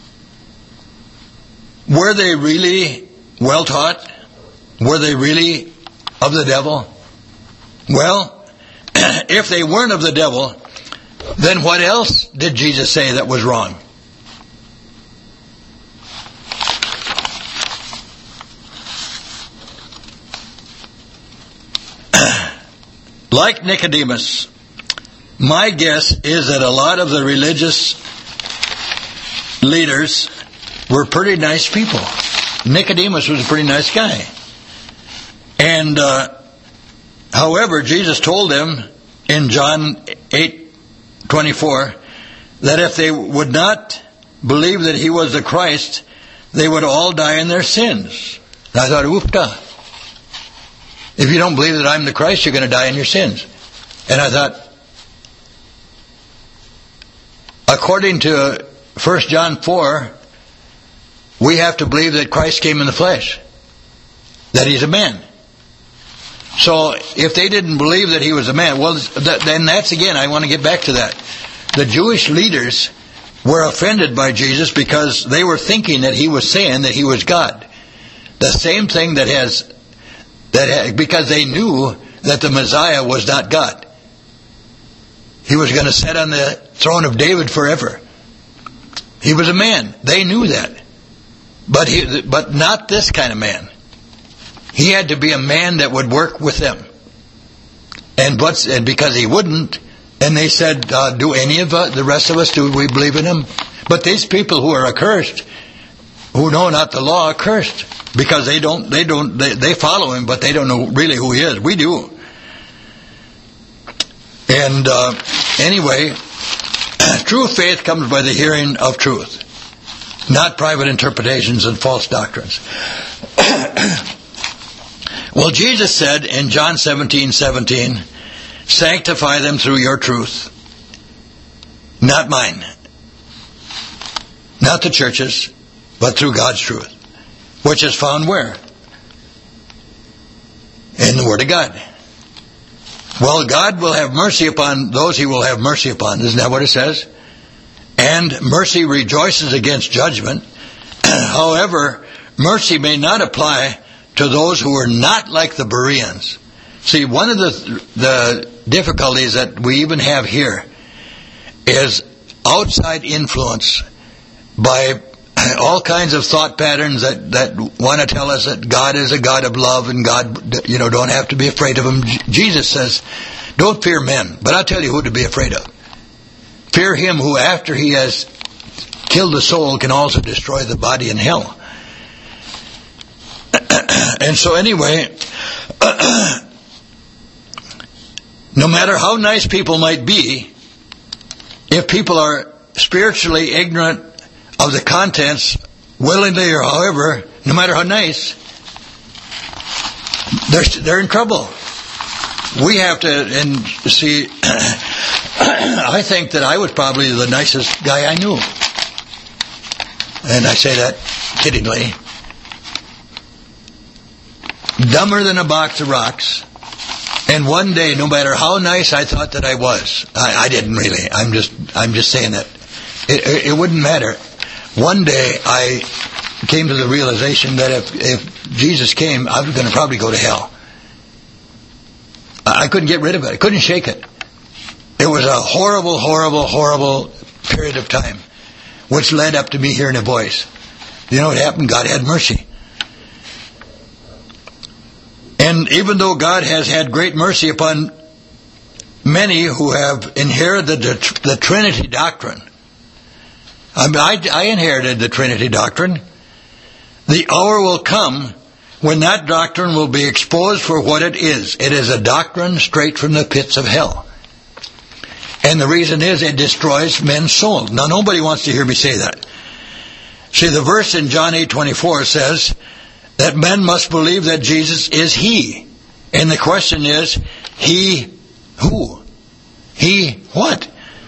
Were they really well-taught? Were they really of the devil? Well, if they weren't of the devil, then what else did Jesus say that was wrong? Like Nicodemus, my guess is that a lot of the religious leaders were pretty nice people. Nicodemus was a pretty nice guy. And, uh, however, Jesus told them in John eight twenty-four, that if they would not believe that he was the Christ, they would all die in their sins. And I thought, oofta. If you don't believe that I'm the Christ, you're going to die in your sins. And I thought, according to First John four, we have to believe that Christ came in the flesh, that he's a man. So if they didn't believe that he was a man, well, then that's again, I want to get back to that. The Jewish leaders were offended by Jesus because they were thinking that he was saying that he was God. The same thing that has, that has, because they knew that the Messiah was not God. He was going to sit on the throne of David forever. He was a man. They knew that. But he, but not this kind of man. He had to be a man that would work with them. And what's, and because he wouldn't, and they said, uh, do any of uh, the rest of us, do we believe in him? But these people who are accursed, who know not the law, are cursed. Because they don't, they don't, they, they follow him, but they don't know really who he is. We do. And uh, anyway, true faith comes by the hearing of truth, not private interpretations and false doctrines. Well, Jesus said in John seventeen seventeen, sanctify them through your truth. Not mine. Not the churches, but through God's truth. Which is found where? In the Word of God. Well, God will have mercy upon those he will have mercy upon. Isn't that what it says? And mercy rejoices against judgment. However, mercy may not apply to those who are not like the Bereans. See, one of the the difficulties that we even have here is outside influence by all kinds of thought patterns that, that want to tell us that God is a God of love and God, you know, don't have to be afraid of him. Jesus says, don't fear men, but I'll tell you who to be afraid of. Fear him who, after he has killed the soul, can also destroy the body in hell. And so anyway, no matter how nice people might be, if people are spiritually ignorant of the contents, willingly or however, no matter how nice, they're, they're in trouble. We have to, and see, I think that I was probably the nicest guy I knew. And I say that kiddingly. Dumber than a box of rocks. And one day, no matter how nice I thought that I was, I, I didn't really. I'm just, I'm just saying that it, it, it wouldn't matter. One day, I came to the realization that if, if Jesus came, I was going to probably go to hell. I couldn't get rid of it. I couldn't shake it. It was a horrible, horrible, horrible period of time, which led up to me hearing a voice. You know what happened? God had mercy. And even though God has had great mercy upon many who have inherited the, the Trinity doctrine, I, mean, I, I inherited the Trinity doctrine, the hour will come when that doctrine will be exposed for what it is. It is a doctrine straight from the pits of hell. And the reason is it destroys men's souls. Now nobody wants to hear me say that. See, the verse in John eight twenty-four says that men must believe that Jesus is He. And the question is, He who? He what?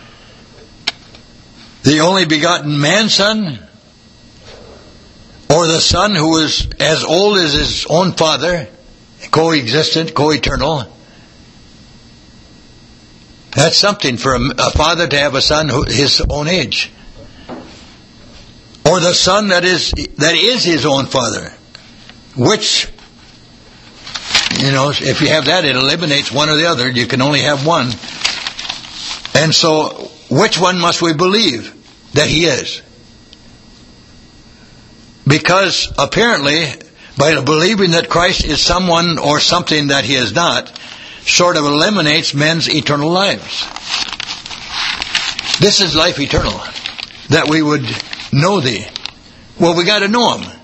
The only begotten man-son? Or the Son who is as old as His own Father, co-existent, co-eternal? That's something for a, a father to have a son who his own age. Or the Son that is that is His own Father. Which, you know, if you have that, it eliminates one or the other. You can only have one. And so, which one must we believe that He is? Because apparently, by believing that Christ is someone or something that He is not, sort of eliminates men's eternal lives. This is life eternal, that we would know Thee. Well, we got to know Him.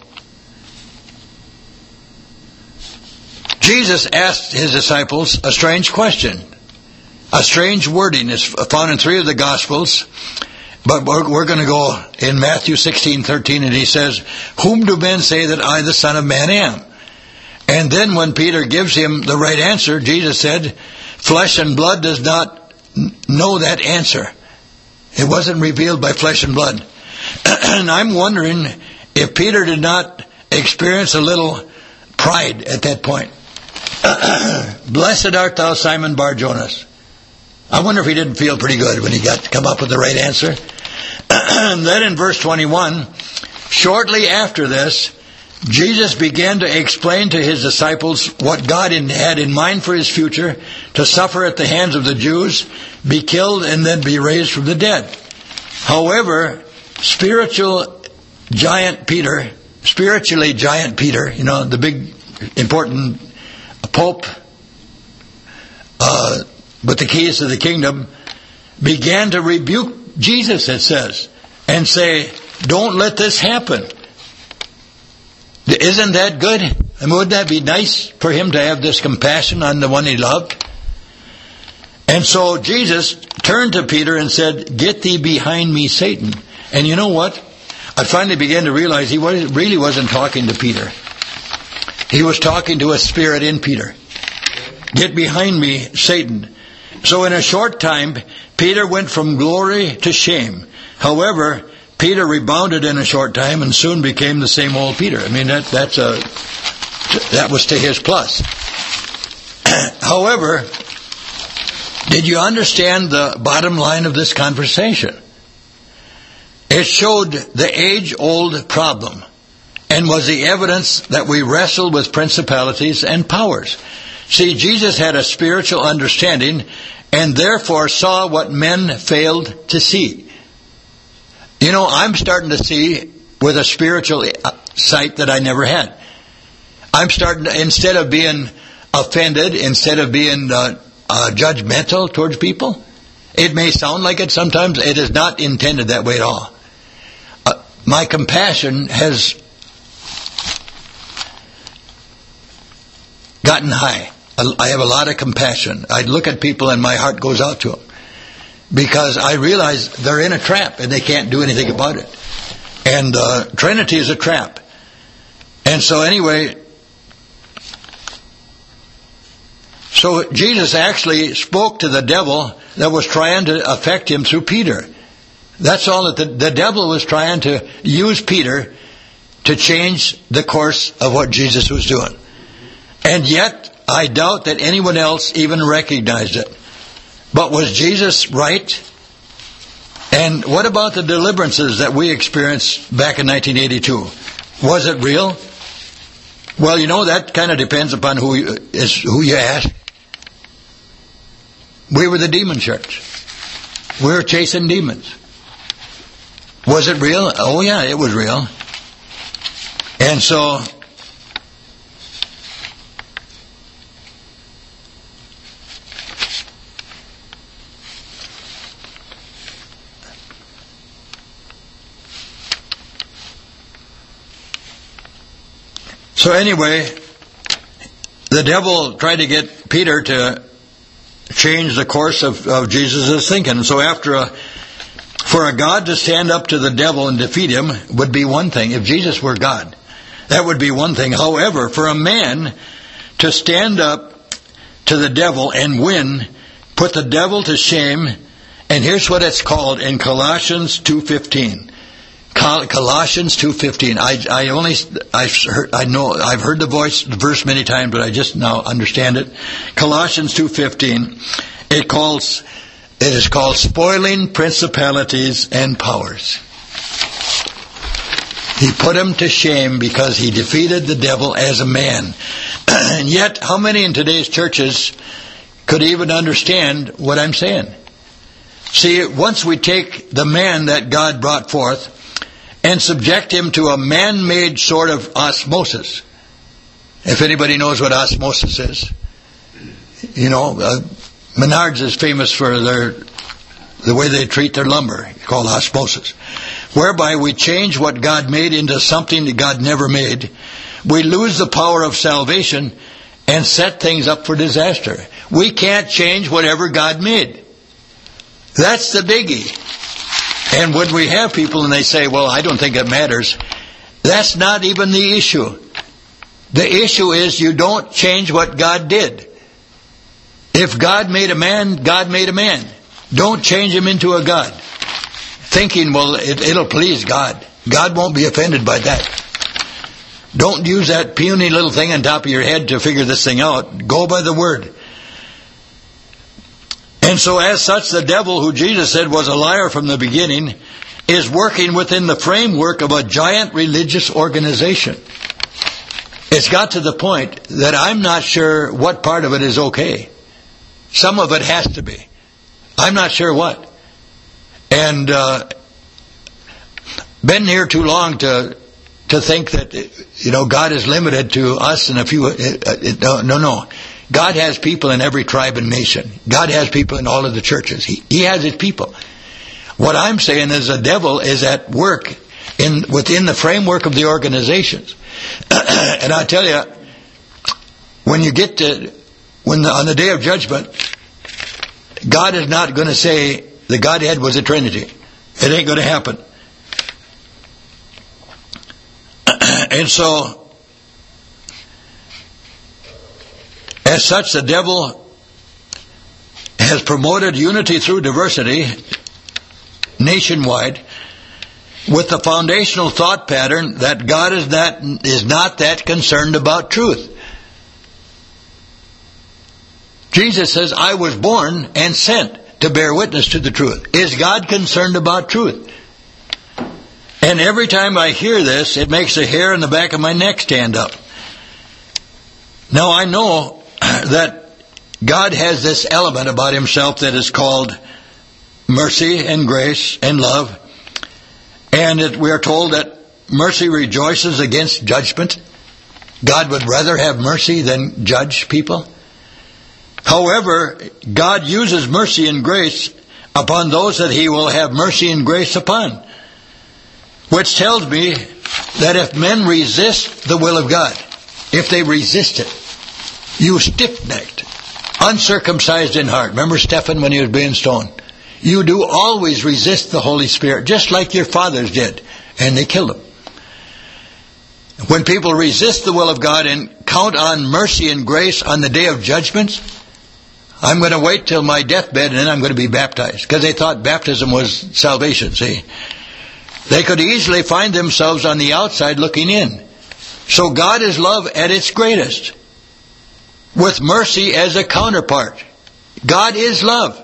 Jesus asked His disciples a strange question. A strange wording is found in three of the Gospels, but we're, we're going to go in Matthew sixteen thirteen, and he says, "Whom do men say that I, the Son of Man, am?" And then when Peter gives him the right answer, Jesus said, "Flesh and blood does not know that answer." It wasn't revealed by flesh and blood. And I'm wondering if Peter did not experience a little pride at that point. "Blessed art thou, Simon Bar-Jonas." I wonder if he didn't feel pretty good when he got to come up with the right answer. And then in verse twenty-one, shortly after this, Jesus began to explain to his disciples what God had in mind for his future, to suffer at the hands of the Jews, be killed, and then be raised from the dead. However, spiritual giant Peter, spiritually giant Peter, you know, the big important Pope uh, with the keys to the kingdom, began to rebuke Jesus, it says, and say, "Don't let this happen." Isn't that good? I mean, wouldn't that be nice for him to have this compassion on the one he loved? And so Jesus turned to Peter and said, "Get thee behind me, Satan." And you know what? I finally began to realize he was, really wasn't talking to Peter. He was talking to a spirit in Peter. "Get behind me, Satan." So in a short time, Peter went from glory to shame. However, Peter rebounded in a short time and soon became the same old Peter. I mean, that that's a that was to his plus. However, did you understand the bottom line of this conversation? It showed the age-old problem and was the evidence that we wrestle with principalities and powers. See, Jesus had a spiritual understanding and therefore saw what men failed to see. You know, I'm starting to see with a spiritual sight that I never had. I'm starting to, instead of being offended, instead of being uh, uh, judgmental towards people, it may sound like it sometimes, it is not intended that way at all. Uh, my compassion has gotten high. I have a lot of compassion. I look at people and my heart goes out to them. Because I realize they're in a trap and they can't do anything about it. And uh, Trinity is a trap. And so anyway, so Jesus actually spoke to the devil that was trying to affect him through Peter. That's all that the, the devil was trying to use Peter to change the course of what Jesus was doing. And yet, I doubt that anyone else even recognized it. But was Jesus right? And what about the deliverances that we experienced back in nineteen eighty-two? Was it real? Well, you know, that kind of depends upon who you, is who you ask. We were the demon church. We were chasing demons. Was it real? Oh yeah, it was real. And so, So anyway, the devil tried to get Peter to change the course of, of Jesus' thinking. So after a, for a God to stand up to the devil and defeat him would be one thing. If Jesus were God, that would be one thing. However, for a man to stand up to the devil and win, put the devil to shame, and here's what it's called in Colossians two fifteen. Colossians two fifteen. I I only I've heard I know I've heard the voice the verse many times, but I just now understand it. Colossians two fifteen. It calls it is called spoiling principalities and powers. He put him to shame because he defeated the devil as a man. And yet, how many in today's churches could even understand what I'm saying? See, once we take the man that God brought forth and subject him to a man-made sort of osmosis. If anybody knows what osmosis is. You know, uh, Menards is famous for their the way they treat their lumber. It's called osmosis. Whereby we change what God made into something that God never made. We lose the power of salvation and set things up for disaster. we can't change whatever God made. That's the biggie. And when we have people and they say, well, I don't think it matters, that's not even the issue. The issue is you don't change what God did. If God made a man, God made a man. Don't change him into a God. Thinking, well, it, it'll please God. God won't be offended by that. Don't use that puny little thing on top of your head to figure this thing out. Go by the Word. And so as such, the devil, who Jesus said was a liar from the beginning, is working within the framework of a giant religious organization. It's got to the point that I'm not sure what part of it is okay. Some of it has to be. I'm not sure what. And uh, been here too long to to think that, you know, God is limited to us and a few. Uh, uh, no, no, no. God has people in every tribe and nation. God has people in all of the churches. He, he has His people. What I'm saying is the devil is at work in within the framework of the organizations. And I tell you, when you get to when the, on the day of judgment, God is not going to say the Godhead was a Trinity. It ain't going to happen. And so, as such, the devil has promoted unity through diversity nationwide with the foundational thought pattern that God is not, is not that concerned about truth. Jesus says, I was born and sent to bear witness to the truth. Is God concerned about truth? And every time I hear this, it makes the hair in the back of my neck stand up. Now I know that God has this element about Himself that is called mercy and grace and love. And it, we are told that mercy rejoices against judgment. God would rather have mercy than judge people. However, God uses mercy and grace upon those that He will have mercy and grace upon. Which tells me that if men resist the will of God, if they resist it, you stiff-necked, uncircumcised in heart. Remember Stephen when he was being stoned? You do always resist the Holy Spirit, just like your fathers did, and they killed him. When people resist the will of God and count on mercy and grace on the day of judgment, I'm going to wait till my deathbed and then I'm going to be baptized. Because they thought baptism was salvation, see. They could easily find themselves on the outside looking in. So God is love at its greatest, with mercy as a counterpart. God is love.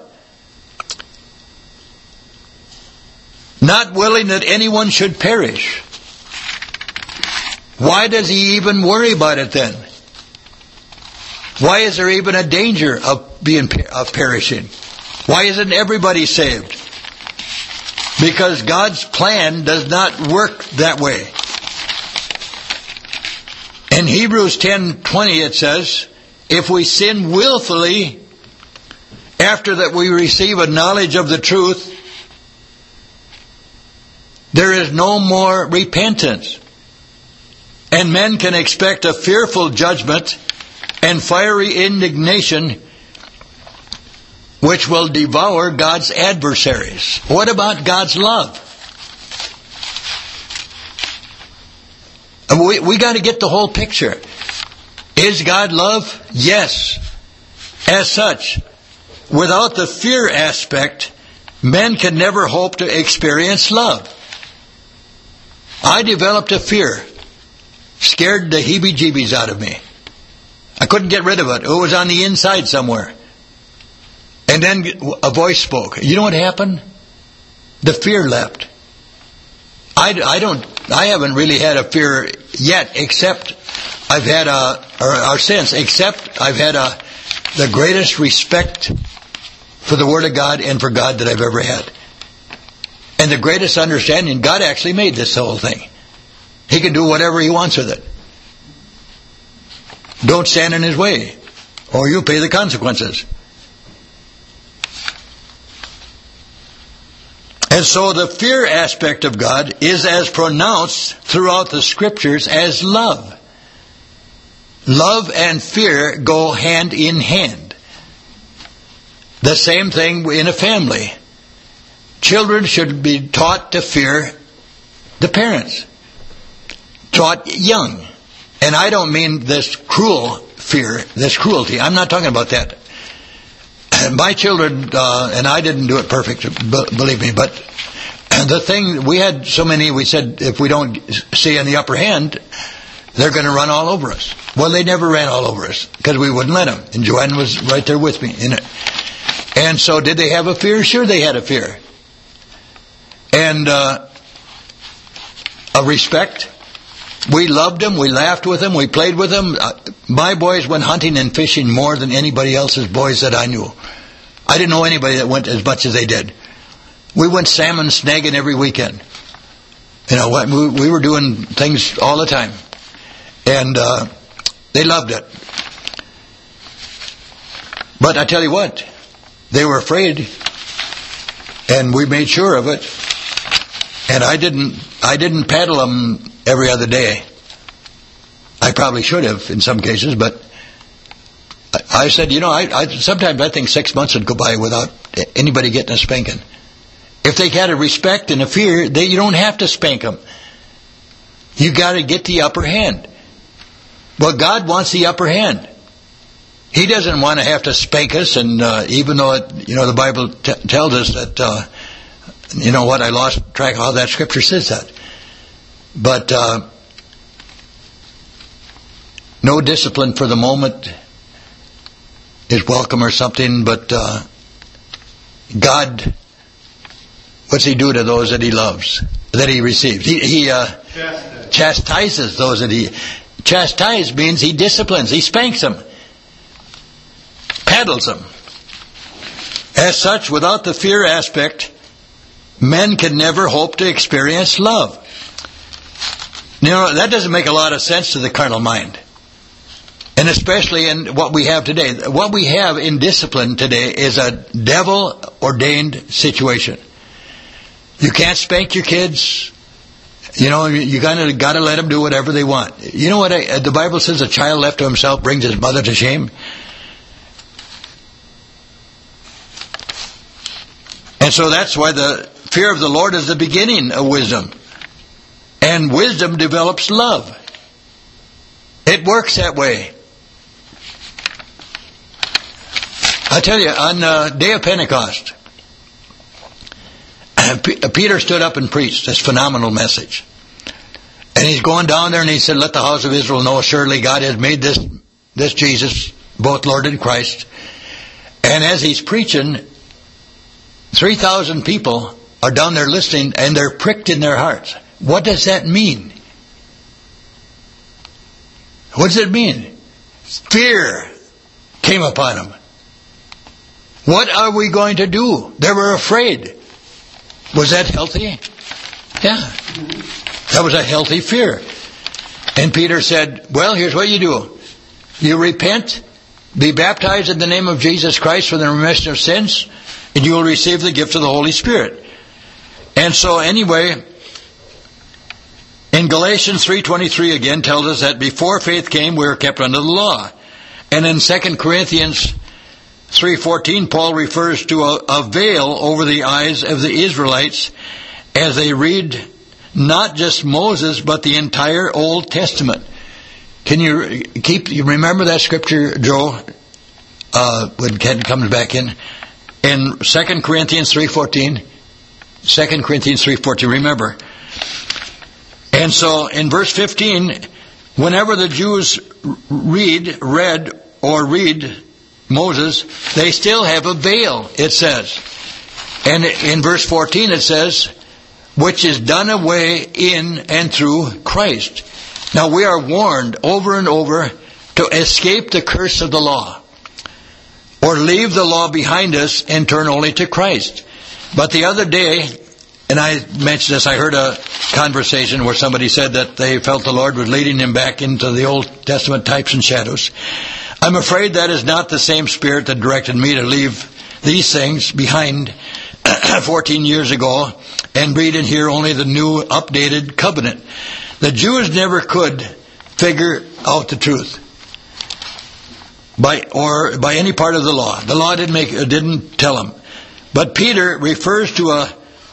Not willing that anyone should perish. Why does He even worry about it then? Why is there even a danger of being of perishing? Why isn't everybody saved? Because God's plan does not work that way. In Hebrews ten twenty it says, if we sin willfully after that we receive a knowledge of the truth, there is no more repentance. And men can expect a fearful judgment and fiery indignation which will devour God's adversaries. What about God's love? We, we got to get the whole picture. Is God love? Yes. As such, without the fear aspect, men can never hope to experience love. I developed a fear. Scared the heebie-jeebies out of me. I couldn't get rid of it. It was on the inside somewhere. And then a voice spoke. You know what happened? The fear left. I, I don't, I haven't really had a fear yet, except I've had a, or, or since, except I've had a, the greatest respect for the Word of God and for God that I've ever had. And the greatest understanding, God actually made this whole thing. He can do whatever He wants with it. Don't stand in His way, or you'll pay the consequences. And so the fear aspect of God is as pronounced throughout the Scriptures as love. Love and fear go hand in hand. The same thing in a family. Children should be taught to fear the parents. Taught young. And I don't mean this cruel fear, this cruelty. I'm not talking about that. My children, uh, and I didn't do it perfect, believe me, but the thing, we had so many, we said, if we don't stay in the upper hand, they're going to run all over us. Well, they never ran all over us, because we wouldn't let them. And Joanne was right there with me in it. And so did they have a fear? Sure they had a fear. And uh, a respect. We loved them, we laughed with them, we played with them. Uh, my boys went hunting and fishing more than anybody else's boys that I knew. I didn't know anybody that went as much as they did. We went salmon snagging every weekend. You know, we, we were doing things all the time. And uh, they loved it. But I tell you what, they were afraid. And we made sure of it. And I didn't, I didn't paddle them every other day. I probably should have in some cases, but I, I said, you know, I, I sometimes I think six months would go by without anybody getting a spanking. If they had a respect and a fear, they, you don't have to spank them. You got to get the upper hand. Well, God wants the upper hand. He doesn't want to have to spank us, and uh, even though it, you know the Bible t- tells us that, uh, you know what, I lost track of how that scripture says that. But uh, no discipline for the moment is welcome or something, but uh, God, what's He do to those that He loves, that He receives? He, he uh, Chastise. chastises those that He... Chastise means He disciplines, He spanks them, paddles them. As such, without the fear aspect, men can never hope to experience love. You know, that doesn't make a lot of sense to the carnal mind. And especially in what we have today. What we have in discipline today is a devil-ordained situation. You can't spank your kids. You know, you kind of got to let them do whatever they want. You know what I, the Bible says? A child left to himself brings his mother to shame. And so that's why the fear of the Lord is the beginning of wisdom. And wisdom develops love. It works that way. I tell you, on the day of Pentecost, Peter stood up and preached this phenomenal message. And he's going down there and he said, let the house of Israel know surely God has made this, this Jesus, both Lord and Christ. And as he's preaching, three thousand people are down there listening and they're pricked in their hearts. What does that mean? What does it mean? Fear came upon them. What are we going to do? They were afraid. Was that healthy? Yeah. That was a healthy fear. And Peter said, well, here's what you do. You repent, be baptized in the name of Jesus Christ for the remission of sins, and you will receive the gift of the Holy Spirit. And so anyway, in Galatians three twenty-three again tells us that before faith came, we were kept under the law. And in Second Corinthians three fourteen, Paul refers to a, a veil over the eyes of the Israelites as they read not just Moses, but the entire Old Testament. Can you keep, you remember that scripture, Joe, uh, when Ken comes back in? In Second Corinthians three fourteen, Second Corinthians three fourteen, remember. And so in verse fifteen, whenever the Jews read, read, or read Moses, they still have a veil, it says. And in verse fourteen it says, which is done away in and through Christ. Now we are warned over and over to escape the curse of the law, or leave the law behind us and turn only to Christ. But the other day, and I mentioned this, I heard a conversation where somebody said that they felt the Lord was leading them back into the Old Testament types and shadows. I'm afraid that is not the same Spirit that directed me to leave these things behind fourteen years ago and read and hear only the new updated covenant. The Jews never could figure out the truth. by or by any part of the law. The law didn't make didn't tell him. But Peter refers to a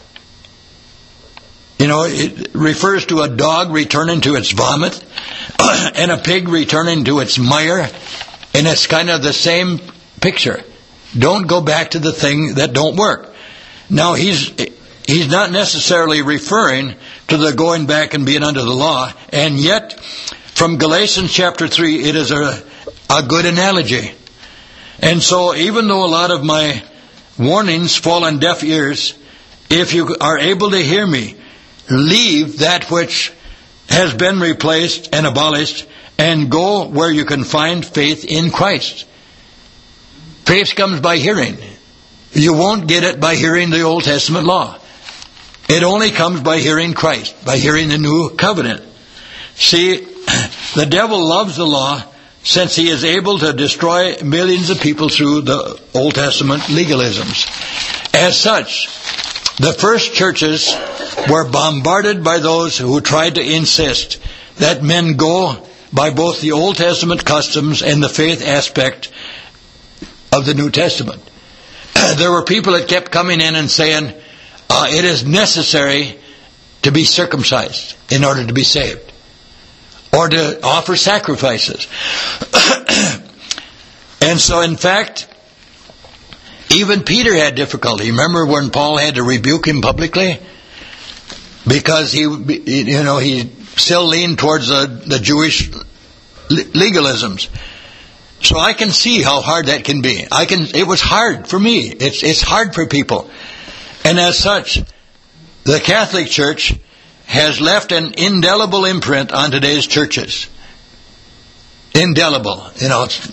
you know it refers to a dog returning to its vomit and a pig returning to its mire, and it's kind of the same picture. Don't go back to the thing that don't work. Now he's he's not necessarily referring to the going back and being under the law, and yet from Galatians chapter three it is a a good analogy. And so even though a lot of my warnings fall on deaf ears, if you are able to hear me, leave that which has been replaced and abolished and go where you can find faith in Christ. Faith comes by hearing. You won't get it by hearing the Old Testament law. It only comes by hearing Christ, by hearing the new covenant. See, the devil loves the law since he is able to destroy millions of people through the Old Testament legalisms. As such, the first churches were bombarded by those who tried to insist that men go by both the Old Testament customs and the faith aspect of the New Testament. There were people that kept coming in and saying, uh, it is necessary to be circumcised in order to be saved, or to offer sacrifices. And so, in fact, even Peter had difficulty. Remember when Paul had to rebuke him publicly? Because he, you know, he still leaned towards the, the Jewish legalisms. So I can see how hard that can be. I can. It was hard for me. It's it's hard for people. And as such, the Catholic Church has left an indelible imprint on today's churches. Indelible, you know, it's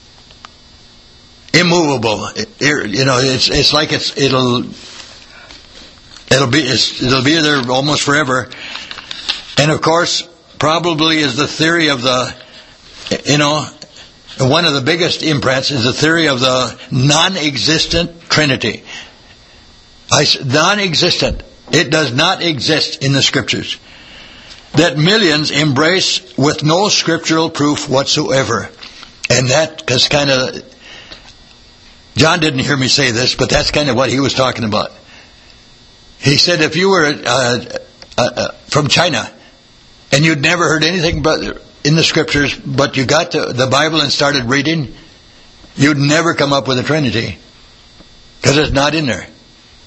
immovable. It, you know, it's it's like it's it'll it'll be it's, it'll be there almost forever. And of course, probably is the theory of the, you know, one of the biggest imprints is the theory of the non-existent Trinity. I non-existent. It does not exist in the Scriptures. That millions embrace with no scriptural proof whatsoever. And that is kind of... John didn't hear me say this, but that's kind of what he was talking about. He said if you were uh, uh, uh, from China and you'd never heard anything but in the Scriptures, but you got to the Bible and started reading, you'd never come up with a Trinity. Because it's not in there.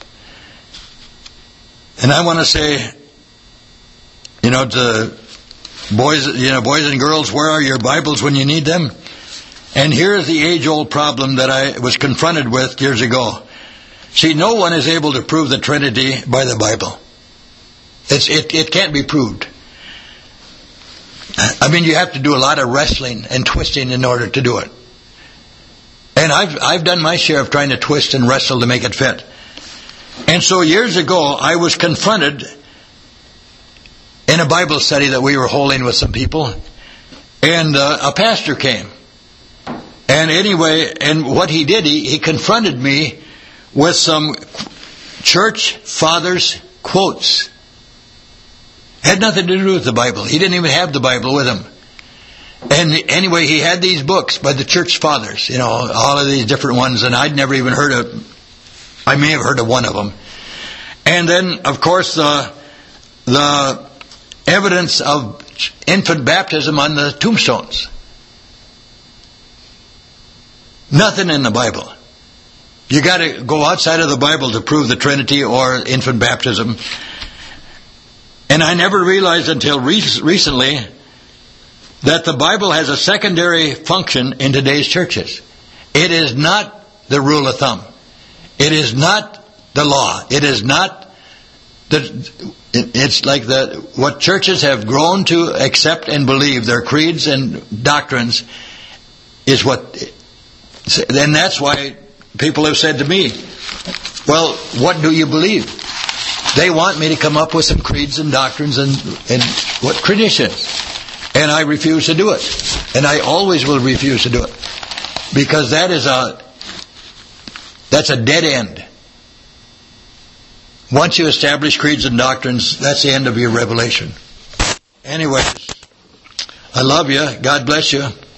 And I want to say, you know, to boys, you know, boys and girls, where are your Bibles when you need them? And here's the age-old problem that I was confronted with years ago. See, no one is able to prove the Trinity by the Bible. It's, it, it can't be proved. I mean, you have to do a lot of wrestling and twisting in order to do it. And I've I've done my share of trying to twist and wrestle to make it fit. And so years ago, I was confronted in a Bible study that we were holding with some people, and uh, a pastor came. And anyway, and what he did, he, he confronted me with some church fathers' quotes. Had nothing to do with the Bible. He didn't even have the Bible with him. And anyway, he had these books by the church fathers, you know, all of these different ones, and I'd never even heard of, I may have heard of one of them. And then, of course, the, the evidence of infant baptism on the tombstones. Nothing in the Bible. You got to go outside of the Bible to prove the Trinity or infant baptism. And I never realized until re- recently that the Bible has a secondary function in today's churches. It is not the rule of thumb. It is not the law. It is not the... It's like the what churches have grown to accept and believe, their creeds and doctrines, is what... And that's why people have said to me, well, what do you believe? They want me to come up with some creeds and doctrines and, and what traditions. And I refuse to do it. And I always will refuse to do it. Because that is a, that's a dead end. Once you establish creeds and doctrines, that's the end of your revelation. Anyways, I love you. God bless you.